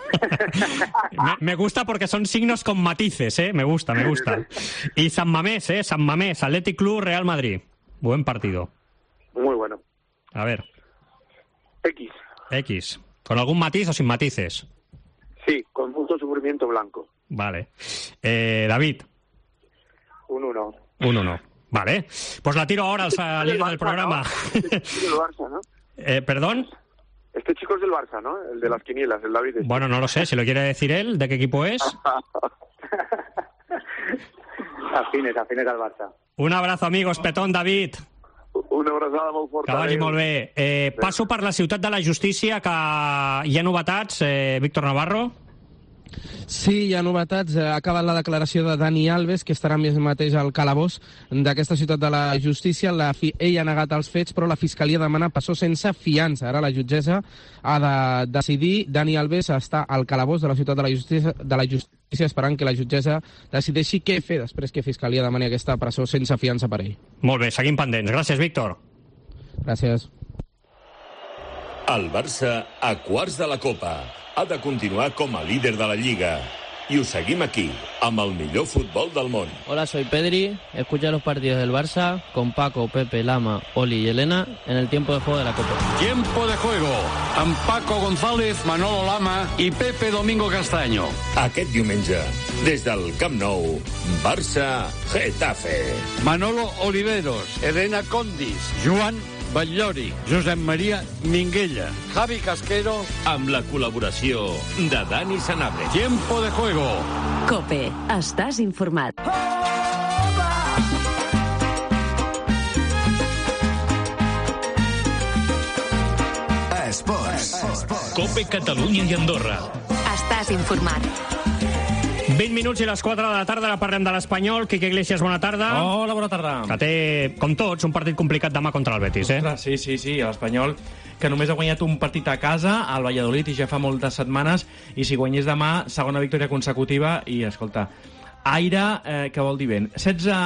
me, me gusta porque son signos con matices, ¿eh? Me gusta, me gusta. Y San Mamés, ¿eh? San Mamés, Athletic Club, Real Madrid. Buen partido. Muy bueno. A ver. X. X. ¿Con algún matiz o sin matices? Sí, con mucho sufrimiento blanco. Vale. Eh, David. Un uno. Un uno. Vale. Pues la tiro ahora al salir del programa. ¿No? Este chico es del Barça, ¿no? Eh, ¿Perdón? Este chico es del Barça, ¿no? El de las quinielas, el David. Este. Bueno, no lo sé. Si lo quiere decir él, ¿de qué equipo es? afines, afines al Barça. Un abrazo, amigos. Petón, David. Una abraçada molt forta. Que vagi molt bé. Eh, passo per la ciutat de la justícia, que hi ha novetats, eh, Víctor Navarro? Sí, hi ha novetats. Ha acabat la declaració de Dani Alves, que estarà més mateix al calabós d'aquesta ciutat de la justícia. La fi... Ell ha negat els fets, però la Fiscalia demana presó sense fiança. Ara la jutgessa ha de decidir. Dani Alves està al calabós de la ciutat de la justícia, de la justícia esperant que la jutgessa decideixi què fer després que Fiscalia demani aquesta presó sense fiança per ell. Molt bé, seguim pendents. Gràcies, Víctor. Gràcies. El Barça, a quarts de la Copa, ha de continuar com a líder de la Lliga. Y os seguim aquí, amb el millor futbol del món. Hola, soy Pedri. Escucha los partidos del Barça con Paco, Pepe, Lama, Oli y Elena en el tiempo de juego de la Copa. Tiempo de juego amb Paco González, Manolo Lama i Pepe Domingo Castaño. Aquest diumenge, des del Camp Nou, Barça-Getafe. Manolo Oliveros, Elena Condis, Joan Batllori, Josep Maria Minguella, Javi Casquero, amb la col·laboració de Dani Sanabria. Tiempo de juego. COPE. Estàs informat. Esports. COPE Catalunya i Andorra. Estàs informat. vint minuts i les quatre de la tarda, ara parlem de l'Espanyol. Quique Iglesias, bona tarda. Hola, bona tarda. Que té, com tots, un partit complicat demà contra el Betis, eh? Ostres, sí, sí, sí, l'Espanyol, que només ha guanyat un partit a casa, al Valladolid, i ja fa moltes setmanes, i si guanyés demà, segona victòria consecutiva, i, escolta, aire, eh, que vol dir vent. setze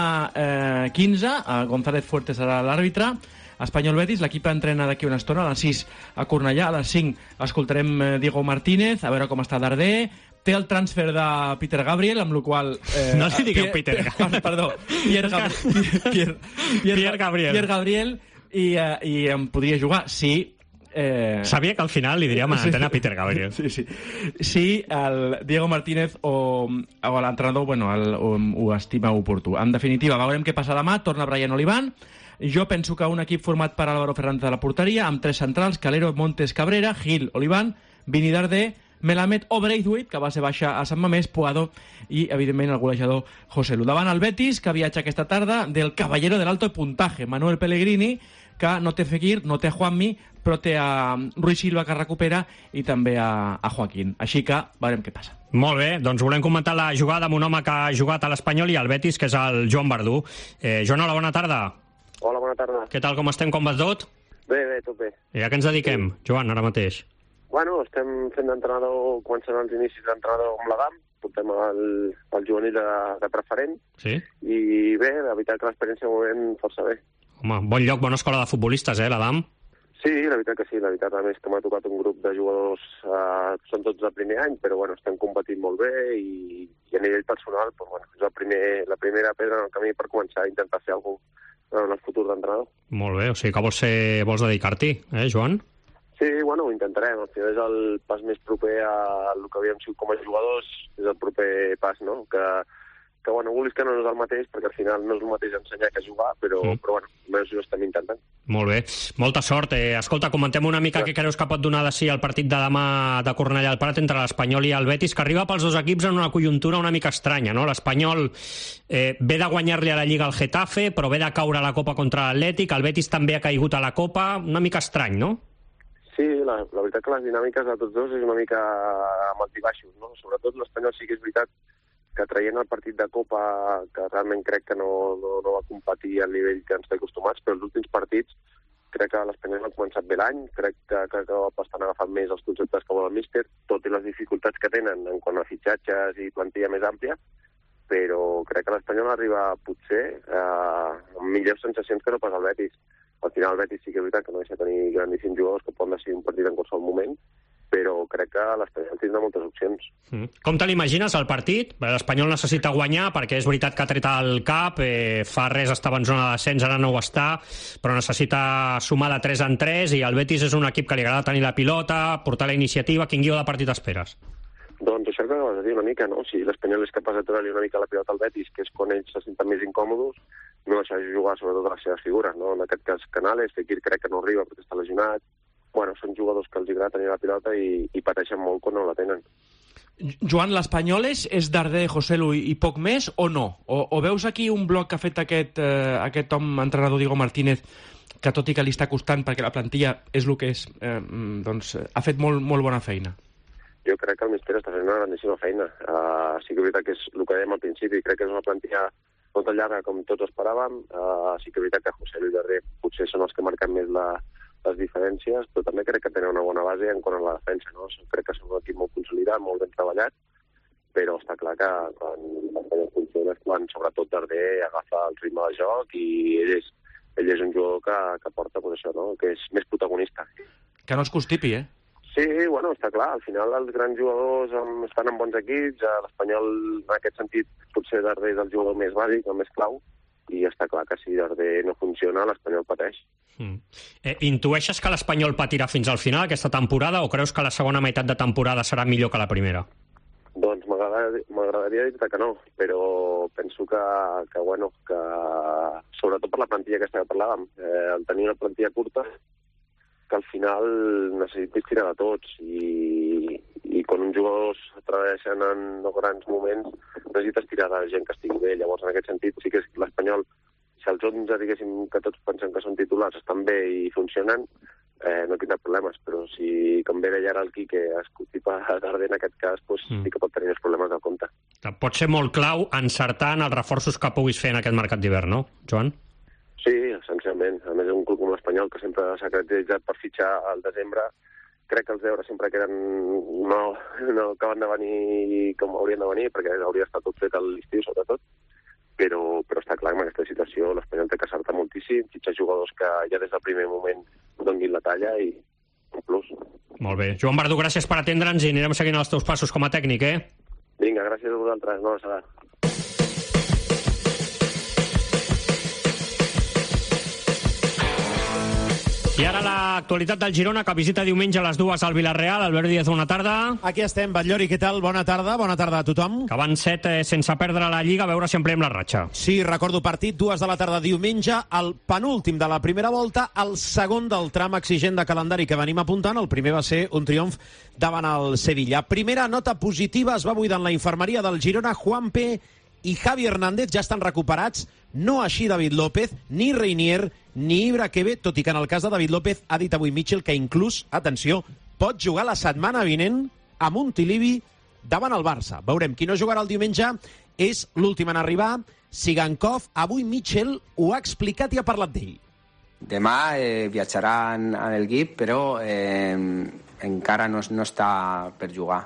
quinze, eh, González Fuerte serà l'àrbitre, Espanyol-Betis, l'equip entrena d'aquí una estona, a les sis a Cornellà, a les cinc escoltarem eh, Diego Martínez, a veure com està Darder. Té el transfer de Peter Gabriel, amb la qual... Eh, no li digueu Peter Gabriel. Perdó, Pierre, Gabri Pierre, Pierre, Pierre Gabriel. Pierre Gabriel, i, eh, i em podria jugar, sí. Eh... Sabia que al final li diríem a l'antena sí. Peter Gabriel. Sí, sí. Sí, el Diego Martínez o, o l'entrenador, bueno, el, o, ho estima oportú. En definitiva, veurem què passa demà. Torna Brian Olivan. Jo penso que un equip format per Álvaro Fernández de la porteria, amb tres centrals, Calero, Montes, Cabrera, Gil, Olivan, Vini Darder, Melamed o Braithwaite, que va ser baixa a Sant Mamés, Puado i, evidentment, el golejador José Lu. Davant el Betis, que viatja aquesta tarda, del caballero del alto puntaje, Manuel Pellegrini, que no té Fekir, no té Juanmi, però té a Ruiz Silva, que recupera, i també a, a Joaquín. Així que veurem què passa. Molt bé, doncs volem comentar la jugada amb un home que ha jugat a l'Espanyol i al Betis, que és el Joan Verdú. Eh, Joan, hola, bona tarda. Hola, bona tarda. Què tal, com estem, com va tot? Bé, bé, tot bé. I a què ens dediquem, sí. Joan, ara mateix? Bueno, estem fent d'entrenador, començant els inicis d'entrenador amb l'Adam, portem el, el juvenil de, de preferent, sí. I bé, la veritat que l'experiència de moment força bé. Home, bon lloc, bona escola de futbolistes, eh, l'Adam? Sí, la veritat que sí, la veritat, a més que m'ha tocat un grup de jugadors, eh, són tots de primer any, però bueno, estem competint molt bé i, i a nivell personal, doncs, bueno, és el primer, la primera pedra en el camí per començar a intentar fer alguna cosa en el futur d'entrenador. Molt bé, o sigui que vols, ser, vols dedicar-t'hi, eh, Joan? Sí, bueno, ho intentarem. Al final és el pas més proper a el que havíem sigut com a jugadors, és el proper pas, no? Que, que bueno, vulguis que no és el mateix, perquè al final no és el mateix ensenyar que jugar, però, mm. però bueno, almenys ho estem intentant. Molt bé. Molta sort. Eh, escolta, comentem una mica què creus que pot donar de si el partit de demà de Cornellà al Prat entre l'Espanyol i el Betis, que arriba pels dos equips en una conjuntura una mica estranya, no? L'Espanyol eh, ve de guanyar-li a la Lliga al Getafe, però ve de caure a la Copa contra l'Atlètic, el Betis també ha caigut a la Copa, una mica estrany, no? Sí, la, la veritat que les dinàmiques de tots dos és una mica amb altibaixos, no? Sobretot l'Espanyol sí que és veritat que traient el partit de Copa, que realment crec que no, no, no va competir al nivell que ens té acostumats, però els últims partits crec que l'Espanyol ha començat bé l'any, crec que, que, que estan agafant més els conceptes que vol el míster, tot i les dificultats que tenen en quant a fitxatges i plantilla més àmplia, però crec que l'Espanyol arriba potser eh, amb millors sensacions que no pas el Betis. Al final el Betis sí que és veritat que no deixa tenir grandíssims jugadors que poden decidir un partit en qualsevol moment, però crec que l'Espanyol tindrà moltes opcions. Mm. Com te l'imagines, el partit? L'Espanyol necessita guanyar perquè és veritat que ha tret el cap, eh, fa res estava en zona de descens, ara no ho està, però necessita sumar de tres en tres i el Betis és un equip que li agrada tenir la pilota, portar la iniciativa. Quin guió de partit esperes? Doncs això que acabes de dir una mica, no? Si l'Espanyol és capaç de treure-li una mica la pilota al Betis, que és quan ells se senten més incòmodes, no deixar jugar sobretot a les seves figures, no? En aquest cas Canales, Fekir crec que no arriba perquè està lesionat. Bueno, són jugadors que els agrada tenir la pilota i, i pateixen molt quan no la tenen. Joan, l'Espanyol és, és Darder, José Lu i poc més o no? O, o veus aquí un bloc que ha fet aquest, eh, aquest home entrenador Diego Martínez, que tot i que li està costant perquè la plantilla és el que és, eh, doncs ha fet molt, molt bona feina? jo crec que el míster està fent una grandíssima feina. Uh, sí que és veritat que és el que dèiem al principi, crec que és una plantilla no tan llarga com tots esperàvem. Uh, sí que és veritat que José Luis Darder potser són els que marquen més la, les diferències, però també crec que tenen una bona base en quant a la defensa. No? Crec que són un equip molt consolidat, molt ben treballat, però està clar que quan l'Espanyol funciona és quan sobretot Darder agafa el ritme de joc i ell és, ell és un jugador que, que porta pues, això, no? Que és més protagonista. Que no es constipi, eh? Sí, bueno, està clar. Al final els grans jugadors estan en bons equips. L'Espanyol, en aquest sentit, potser Darder és el jugador més bàsic, el més clau, i està clar que si Darder no funciona, l'Espanyol pateix. Mm. Eh, intueixes que l'Espanyol patirà fins al final aquesta temporada o creus que la segona meitat de temporada serà millor que la primera? Doncs m'agradaria dir-te que no, però penso que, que, bueno, que sobretot per la plantilla aquesta que parlàvem, eh, el tenir una plantilla curta, que al final necessites tirar de tots i, i quan uns jugadors travesseixen en grans moments necessites tirar de gent que estigui bé. Llavors, en aquest sentit, sí que l'Espanyol, si els onze, diguéssim, que tots pensem que són titulars, estan bé i funcionen, eh, no tindrà problemes, però si, com bé deia ara el Quique, es constipa Darder en aquest cas, doncs mm. sí que pot tenir els problemes al compte. Pot ser molt clau encertar en els reforços que puguis fer en aquest mercat d'hivern, no, Joan? Sí, essencialment. A més, un club com l'Espanyol, que sempre s'ha caracteritzat per fitxar al desembre, crec que els deures sempre queden no, no acaben de venir com haurien de venir, perquè hauria estat tot fet a l'estiu, sobretot, però, però està clar que en aquesta situació l'Espanyol té que acertar moltíssim, fitxar jugadors que ja des del primer moment donguin la talla i un plus. Molt bé. Joan Verdú, gràcies per atendre'ns i anirem seguint els teus passos com a tècnic, eh? Vinga, gràcies a vosaltres. No, serà. I ara l'actualitat del Girona, que visita diumenge a les dues al Villarreal. Albert Díaz, bona tarda. Aquí estem, Batllori, què tal? Bona tarda, bona tarda a tothom. Que van set eh, sense perdre la Lliga, a veure si ampliem la ratxa. Sí, recordo partit, dues de la tarda diumenge, el penúltim de la primera volta, el segon del tram exigent de calendari que venim apuntant. El primer va ser un triomf davant el Sevilla. Primera nota positiva, es va buidar en la infermeria del Girona. Juanpe i Javi Hernández ja estan recuperats, no així David López, ni Reinier, ni Ibra Kebe, tot i que en el cas de David López ha dit avui Mitchell que inclús, atenció, pot jugar la setmana vinent a Montilivi davant el Barça. Veurem, qui no jugarà el diumenge és l'últim en arribar, Sigankov. Avui Mitchell ho ha explicat i ha parlat d'ell. Demà eh, viatjarà en, en el Guip, però eh, encara no, no està per jugar.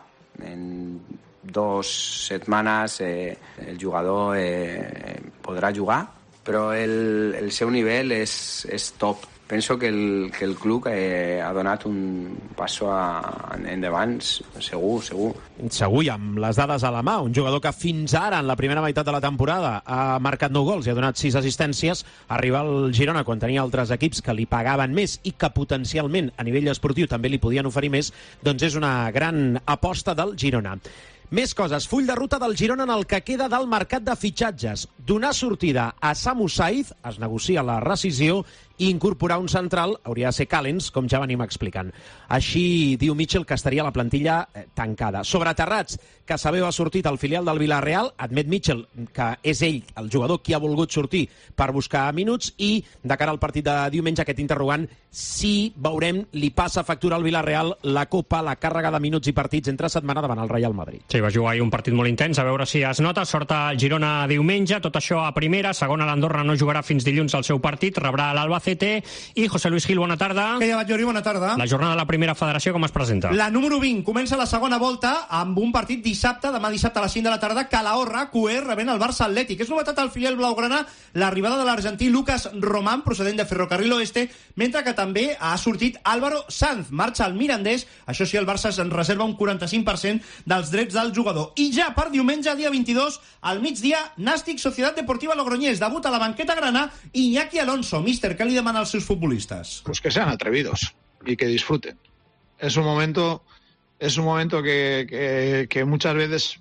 En dos setmanes eh, el jugador eh, podrà jugar, però el, el seu nivell és, és top. Penso que el, que el club eh, ha donat un passo a, endavant, segur, segur. Segur, i amb les dades a la mà. Un jugador que fins ara, en la primera meitat de la temporada, ha marcat nou gols i ha donat sis assistències. Arribar al Girona quan tenia altres equips que li pagaven més i que potencialment a nivell esportiu també li podien oferir més, doncs és una gran aposta del Girona. Més coses. Full de ruta del Girona en el que queda del mercat de fitxatges. Donar sortida a Samu Saiz, es negocia la rescisió, i incorporar un central, hauria de ser Callens, com ja venim explicant. Així diu Mitchell que estaria la plantilla eh, tancada. Sobre Terrats, que Sabeu ha sortit al filial del Villarreal, admet Mitchell que és ell, el jugador, qui ha volgut sortir per buscar minuts, i de cara al partit de diumenge, aquest interrogant, si veurem, li passa factura al Villarreal la Copa, la càrrega de minuts i partits entre setmana davant el Real Madrid. Sí, va jugar ahir un partit molt intens, a veure si es nota. Sort al Girona diumenge, tot això a primera. Segona, l'Andorra no jugarà fins dilluns el seu partit, rebrà l'Albacete. I José Luis Gil, bona tarda. Que ja vaig, Jordi, bona tarda. La jornada de la primera federació com es presenta? La número vint comença la segona volta amb un partit dissabte, demà dissabte a les cinc de la tarda, Calahorra, Cué, rebent el Barça Atlètic. És novetat al filial blaugrana l'arribada de l'argentí Lucas Román, procedent de Ferrocarril Oeste, mentre que també ha sortit Álvaro Sanz. Marxa al Mirandés, això sí, el Barça se'n reserva un quaranta-cinc per cent dels drets del jugador. I ja per diumenge, dia vint-i-dos, al migdia, Nàstic Societat Deportiva Logroñés, debut a la banqueta grana, Iñaki Alonso. Míster, què li demana als seus futbolistas? Pues que sean atrevidos y que disfruten. Es un momento, es un momento que, que, que muchas veces,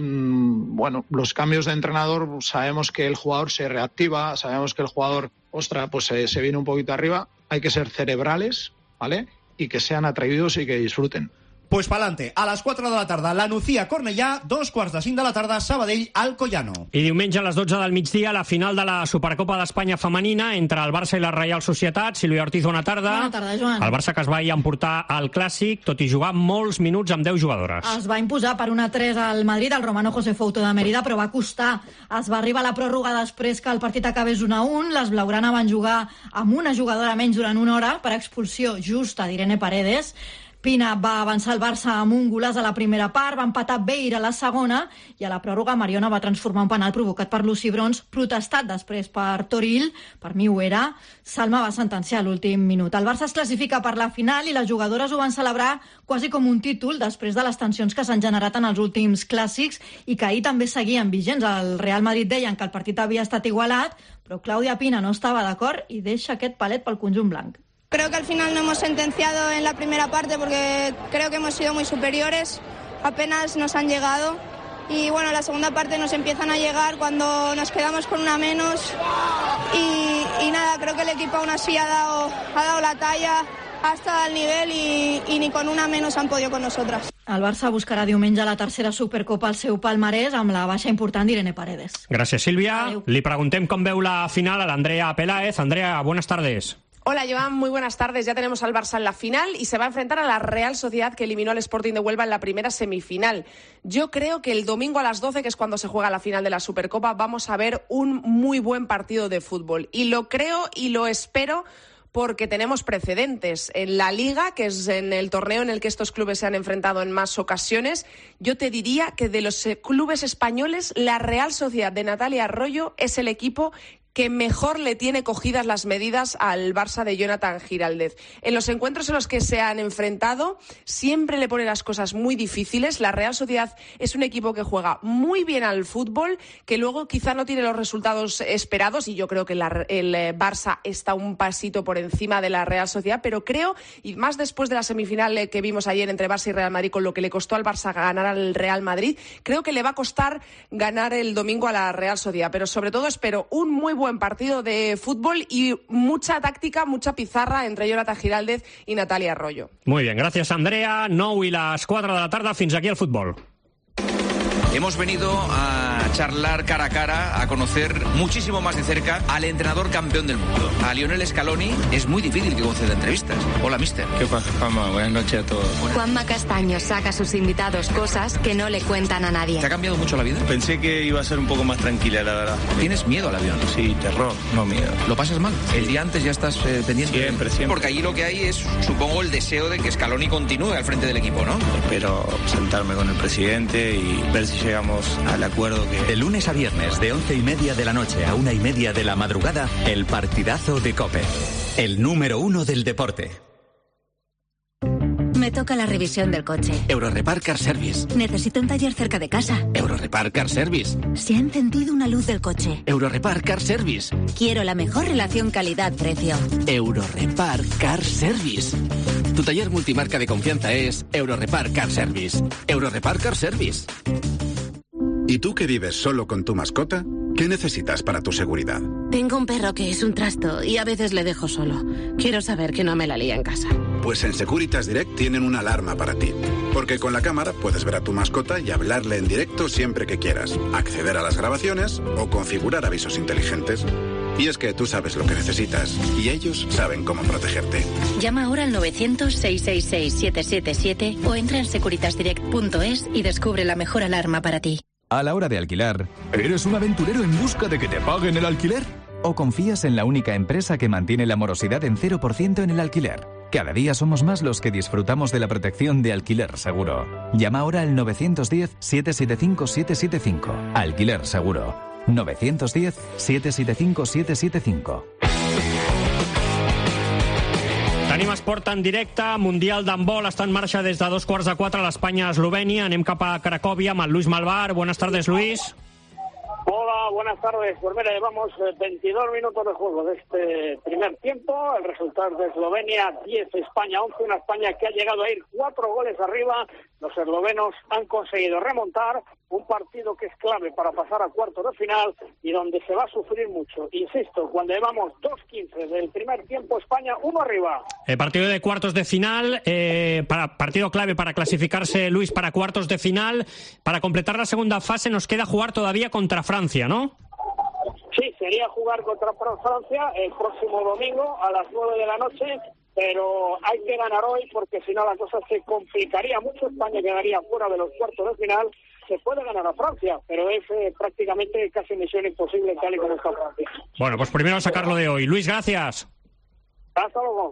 mmm, bueno, los cambios de entrenador, sabemos que el jugador se reactiva, sabemos que el jugador, ostra, pues se, se viene un poquito arriba. Hay que ser cerebrales, ¿vale? Y que sean atrevidos y que disfruten. Pues pa'lante. A les quatre de la tarda, la Nucía Cornellà, dos quarts de cinc de la tarda, Sabadell Alcoyano. I diumenge a les dotze del migdia, la final de la Supercopa d'Espanya femenina entre el Barça i la Reial Societat. Sílvia Ortiz, bona tarda. Bona tarda, Joan. El Barça que es va ahir emportar al Clàssic, tot i jugar molts minuts amb deu jugadores. Es va imposar per un a tres al Madrid, el Romano José Fouto de Mérida, però va costar. Es va arribar a la pròrroga després que el partit acabés un a un. Les blaugrana van jugar amb una jugadora menys durant una hora per expulsió justa d'Irene Paredes. Pina va avançar el Barça amb un golaç a la primera part, va empatar Beir a la segona i a la pròrroga Mariona va transformar un penal provocat per Lucy Brons, protestat després per Toril, per mi ho era. Salma va sentenciar a l'últim minut. El Barça es classifica per la final i les jugadores ho van celebrar quasi com un títol després de les tensions que s'han generat en els últims clàssics i que ahir també seguien vigents. El Real Madrid deien que el partit havia estat igualat, però Clàudia Pina no estava d'acord i deixa aquest palet pel conjunt blanc. Creo que al final no hemos sentenciado en la primera parte porque creo que hemos sido muy superiores, apenas nos han llegado y bueno, la segunda parte nos empiezan a llegar cuando nos quedamos con una menos y, y nada, creo que el equipo aún así ha dado, ha dado la talla, ha estado al nivel y, y ni con una menos han podido con nosotras. El Barça buscarà diumenge la tercera Supercopa al seu palmarès amb la baixa important d'Irene Paredes. Gràcies, Sílvia. Adeu. Li preguntem com veu la final a l'Andrea Peláez. Andrea, buenas tardes. Hola, Joan, muy buenas tardes. Ya tenemos al Barça en la final y se va a enfrentar a la Real Sociedad, que eliminó al Sporting de Huelva en la primera semifinal. Yo creo que el domingo a las doce, que es cuando se juega la final de la Supercopa, vamos a ver un muy buen partido de fútbol. Y lo creo y lo espero porque tenemos precedentes. En la Liga, que es en el torneo en el que estos clubes se han enfrentado en más ocasiones, yo te diría que de los clubes españoles, la Real Sociedad de Natalia Arroyo es el equipo que mejor le tiene cogidas las medidas al Barça de Jonathan Giraldez. En los encuentros en los que se han enfrentado, siempre le pone las cosas muy difíciles. La Real Sociedad es un equipo que juega muy bien al fútbol, que luego quizá no tiene los resultados esperados, y yo creo que la, el Barça está un pasito por encima de la Real Sociedad, pero creo, y más después de la semifinal que vimos ayer entre Barça y Real Madrid, con lo que le costó al Barça ganar al Real Madrid, creo que le va a costar ganar el domingo a la Real Sociedad, pero sobre todo espero un muy buen partido de fútbol y mucha táctica, mucha pizarra entre Jonathan Giraldez y Natalia Arroyo. Muy bien, gracias, Andrea. nou i les quatre de la tarda, fins aquí el futbol. Hemos venido a charlar cara a cara, a conocer muchísimo más de cerca al entrenador campeón del mundo. A Lionel Scaloni es muy difícil que conceda entrevistas. Hola, mister. ¿Qué pasa, Juanma? Buenas noches a todos. Juanma Castaño saca a sus invitados cosas que no le cuentan a nadie. ¿Te ha cambiado mucho la vida? Pensé que iba a ser un poco más tranquila, la verdad. ¿Tienes miedo al avión? Sí, terror, no miedo. ¿Lo pasas mal? ¿El día antes ya estás eh, pendiente? Siempre, siempre. Porque allí lo que hay es, supongo, el deseo de que Scaloni continúe al frente del equipo, ¿no? Espero sentarme con el presidente y ver si llegamos al acuerdo que... De lunes a viernes, de once y media de la noche a una y media de la madrugada, el partidazo de COPE. El número uno del deporte. Me toca la revisión del coche. Eurorepar Car Service. Necesito un taller cerca de casa. Eurorepar Car Service. Se ha encendido una luz del coche. Eurorepar Car Service. Quiero la mejor relación calidad-precio. Eurorepar Car Service. Tu taller multimarca de confianza es Eurorepar Car Service. Eurorepar Car Service. ¿Y tú que vives solo con tu mascota? ¿Qué necesitas para tu seguridad? Tengo un perro que es un trasto y a veces le dejo solo. Quiero saber que no me la lía en casa. Pues en Securitas Direct tienen una alarma para ti. Porque con la cámara puedes ver a tu mascota y hablarle en directo siempre que quieras, acceder a las grabaciones o configurar avisos inteligentes. Y es que tú sabes lo que necesitas y ellos saben cómo protegerte. Llama ahora al novecientos, seiscientos sesenta y seis, siete siete siete o entra en securitas direct punto es y descubre la mejor alarma para ti. A la hora de alquilar, ¿eres un aventurero en busca de que te paguen el alquiler? ¿O confías en la única empresa que mantiene la morosidad en cero por ciento en el alquiler? Cada día somos más los que disfrutamos de la protección de Alquiler Seguro. Llama ahora al novecientos diez, setecientos setenta y cinco, setecientos setenta y cinco. Alquiler Seguro. novecientos diez, setecientos setenta y cinco, setecientos setenta y cinco. Tenim esport en directe, Mundial d'handbol està en marxa des de dos quarts de quatre a l'Espanya-Eslovènia. Anem cap a Cracòvia amb el Luis Malvar. Buenas tardes, Luis. Hola, buenas tardes. Pues mira, llevamos veintidós minutos de juego de este primer tiempo. El resultado de Eslovenia diez, España once. Una España que ha llegado a ir cuatro goles arriba. Los eslovenos han conseguido remontar un partido que es clave para pasar a cuartos de final y donde se va a sufrir mucho. Insisto, cuando llevamos dos quince del primer tiempo, España uno arriba. El partido de cuartos de final, eh, para, partido clave para clasificarse, Luis, para cuartos de final. Para completar la segunda fase nos queda jugar todavía contra Francia, ¿no? Sí, sería jugar contra Francia el próximo domingo a las nueve de la noche, pero hay que ganar hoy porque si no la cosa se complicaría mucho. España quedaría fuera de los cuartos de final. Se puede ganar a Francia, pero es eh, prácticamente casi misión imposible tal y como está Francia. Bueno, pues primero sacarlo de hoy. Luis, gracias. Hasta luego.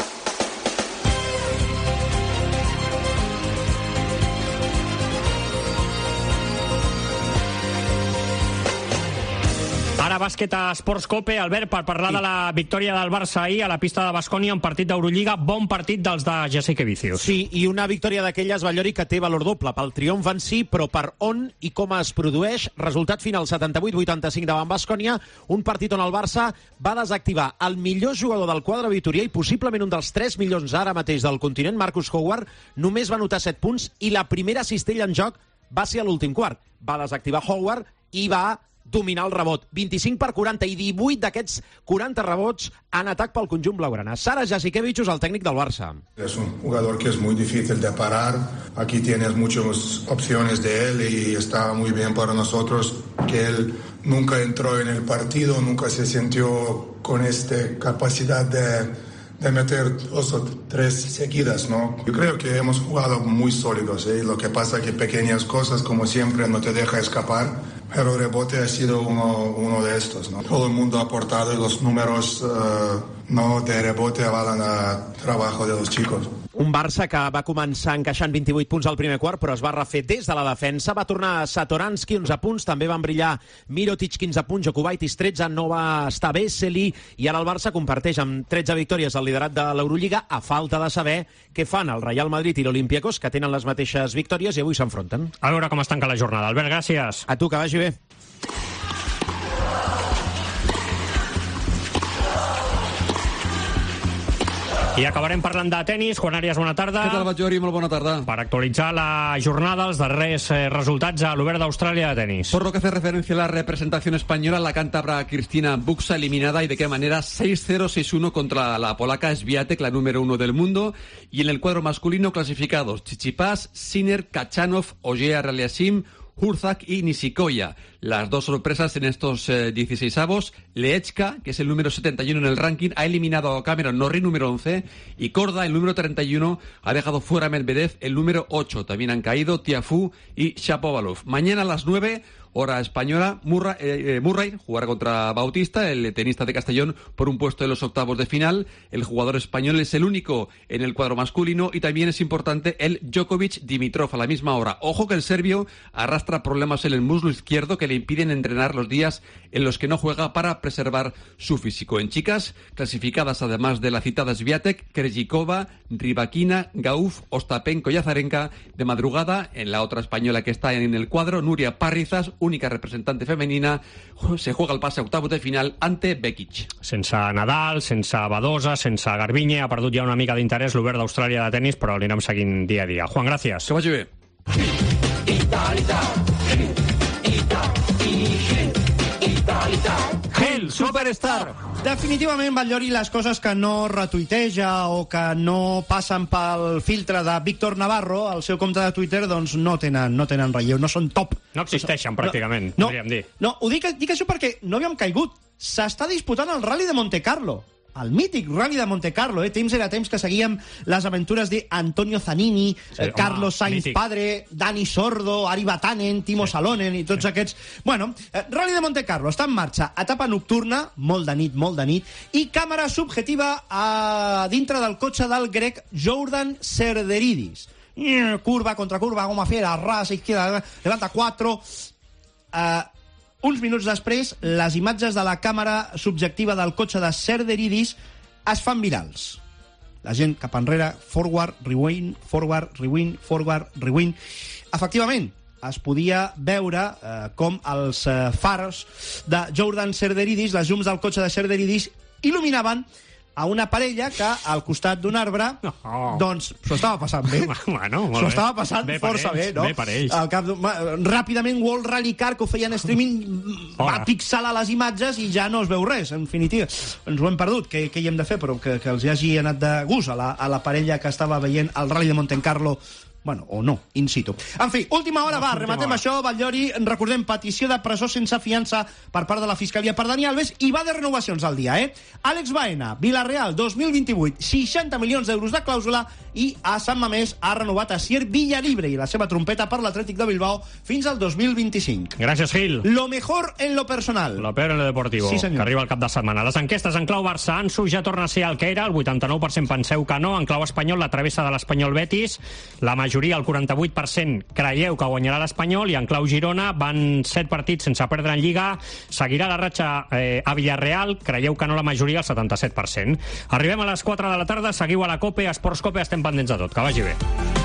Ara bàsquet a Esports Cope, Albert, per parlar sí. de la victòria del Barça ahir a la pista de Baskonia, un partit d'Eurolliga, bon partit dels de Jessica Vicius. Sí, i una victòria d'aquelles, Ballori, que té valor doble, pel triomf en si, però per on i com es produeix. Resultat final setanta-vuit vuitanta-cinc davant Baskonia, un partit on el Barça va desactivar el millor jugador del quadre vitorià i possiblement un dels tres milions ara mateix del continent, Marcus Howard, només va anotar set punts i la primera cistella en joc va ser a l'últim quart. Va desactivar Howard i va dominar el rebot. vint-i-cinc per quaranta i divuit d'aquests quaranta rebots en atac pel conjunt blaugrana. Sara Jasikevičius, el tècnic del Barça. Es un jugador que es muy difícil de parar. Aquí tienes muchas opciones de él y está muy bien para nosotros que él nunca entró en el partido, nunca se sintió con esta capacidad de, de meter dos o tres seguidas, ¿no? Yo creo que hemos jugado muy sólidos, ¿eh? Lo que pasa es que pequeñas cosas, como siempre, no te deja escapar. Pero el rebote ha sido uno, uno de estos, ¿no? Todo el mundo ha aportado y los números uh, no de rebote avalan el trabajo de los chicos. Un Barça que va començar encaixant vint-i-vuit punts al primer quart, però es va refer des de la defensa. Va tornar Satoranski, onze punts. També van brillar Mirotic, quinze punts. Jokubaitis, tretze. No va estar Vesely. I ara el Barça comparteix amb tretze victòries el liderat de l'Eurolliga, a falta de saber què fan el Real Madrid i l'Olympiacos, que tenen les mateixes victòries i avui s'enfronten. A veure com es tanca la jornada. Albert, gràcies. A tu, que vagi bé. I acabarem parlant de tenis. Juan Arias, bona tarda. Què tal, Batllori? Molt bona tarda. Per actualitzar la jornada, els darrers eh, resultats a l'Obert d'Austràlia de tenis. Por lo que hace referencia a la representación española, la cántabra Cristina Buxa eliminada y de qué manera seis cero seis uno contra la polaca Swiatek, la número uno del mundo. Y en el cuadro masculino clasificados Tsitsipas, Sinner, Kachanov, Ogier Aliasim, Hurzak y Nishikoya. Las dos sorpresas en estos eh, dieciseisavos, Lechka, que es el número setenta y uno en el ranking, ha eliminado a Cameron Norrie, número once, y Korda, el número treinta y uno, ha dejado fuera a Medvedev, el número ocho. También han caído Tiafoe y Shapovalov. Mañana a las nueve, hora española, Murray, eh, Murray jugará contra Bautista, el tenista de Castellón, por un puesto en los octavos de final. El jugador español es el único en el cuadro masculino y también es importante el Djokovic-Dimitrov a la misma hora. Ojo que el serbio arrastra problemas en el muslo izquierdo que le impiden entrenar los días en los que no juega para preservar su físico. En chicas, clasificadas además de la citada Swiatek, Krejcikova, Rybakina, Gauff, Ostapenko y Azarenka. De madrugada, en la otra española que está en el cuadro, Nuria Parrizas, única representante femenina, se juega el pase a octavos de final ante Bekic. Sense Nadal, sense Badosa, sense Garbiñe, ha perdut ja una mica d'interès l'Obert d'Austràlia de tenis, però l'anirem seguint dia a dia. Juan, gràcies. Que vagi bé. Gil, Superstar. Definitivament, Batllori, les coses que no retuiteja o que no passen pel filtre de Víctor Navarro, al seu compte de Twitter, doncs no tenen, no tenen relleu, no són top. No existeixen, pràcticament, no, podríem dir. No, ho dic, dic això perquè no havíem caigut. S'està disputant el Rally de Monte Carlo. El mític Rally de Monte Carlo, eh? Temps era temps que seguíem les aventures d'Antonio Zanini, sí, eh, Carlos Sainz mític. Padre, Dani Sordo, Ari Vatanen, Timo sí. Salonen i tots sí. aquests... Bueno, eh, Rally de Monte Carlo està en marxa, etapa nocturna, molt de nit, molt de nit, i càmera subjetiva a dintre del cotxe del grec Jordan Serderidis. Curva contra curva, goma fiera, ras, izquierda, levanta quatre... Eh... Uns minuts després, les imatges de la càmera subjectiva del cotxe de Serderidis es fan virals. La gent cap enrere, forward, rewind, forward, rewind, forward, rewind. Efectivament, es podia veure eh, com els eh, fars de Jordan Serderidis, les llums del cotxe de Serderidis, il·luminaven a una parella que al costat d'un arbre oh. doncs s'ho estava passant bé. Bueno, s'ho estava passant bé força ells, bé, no? Bé per ells. Al cap ràpidament World Rally Car, que ho feien streaming, va pixelar les imatges i ja no es veu res, en definitiva. Ens ho hem perdut, què, què hi hem de fer? Però que, que els hagi anat de gust a la, a la parella que estava veient el Rally de Montecarlo, bueno, o no, in situ. En fi, última hora, no, va, rematem hora. Això, Batllori, recordem, petició de presó sense fiança per part de la Fiscalia per Dani Alves, i va de renovacions al dia, eh? Àlex Baena, Villarreal, dos mil vint-i-vuit, seixanta milions d'euros de clàusula, i a Sant Mamés ha renovat a Sier Villalibre i la seva trompeta per l'Atlètic de Bilbao fins al dos mil vint-i-cinc. Gràcies, Gil. Lo mejor en lo personal. Lo peor en lo deportivo, sí, senyor. Que arriba el cap de setmana. Les enquestes en clau Barça, Ansu ja torna a ser el que era, el vuitanta-nou per cent penseu que no, en clau espanyol la travessa de l'Espanyol Betis, la majoria, el quaranta-vuit per cent creieu que guanyarà l'Espanyol, i en clau Girona van set partits sense perdre en Lliga, seguirà la ratxa eh, a Villarreal, creieu que no la majoria, el setanta-set per cent. Arribem a les quatre de la tarda, seguiu a la COPE, a Esports COPE, estem pendents de tot. Que vagi bé.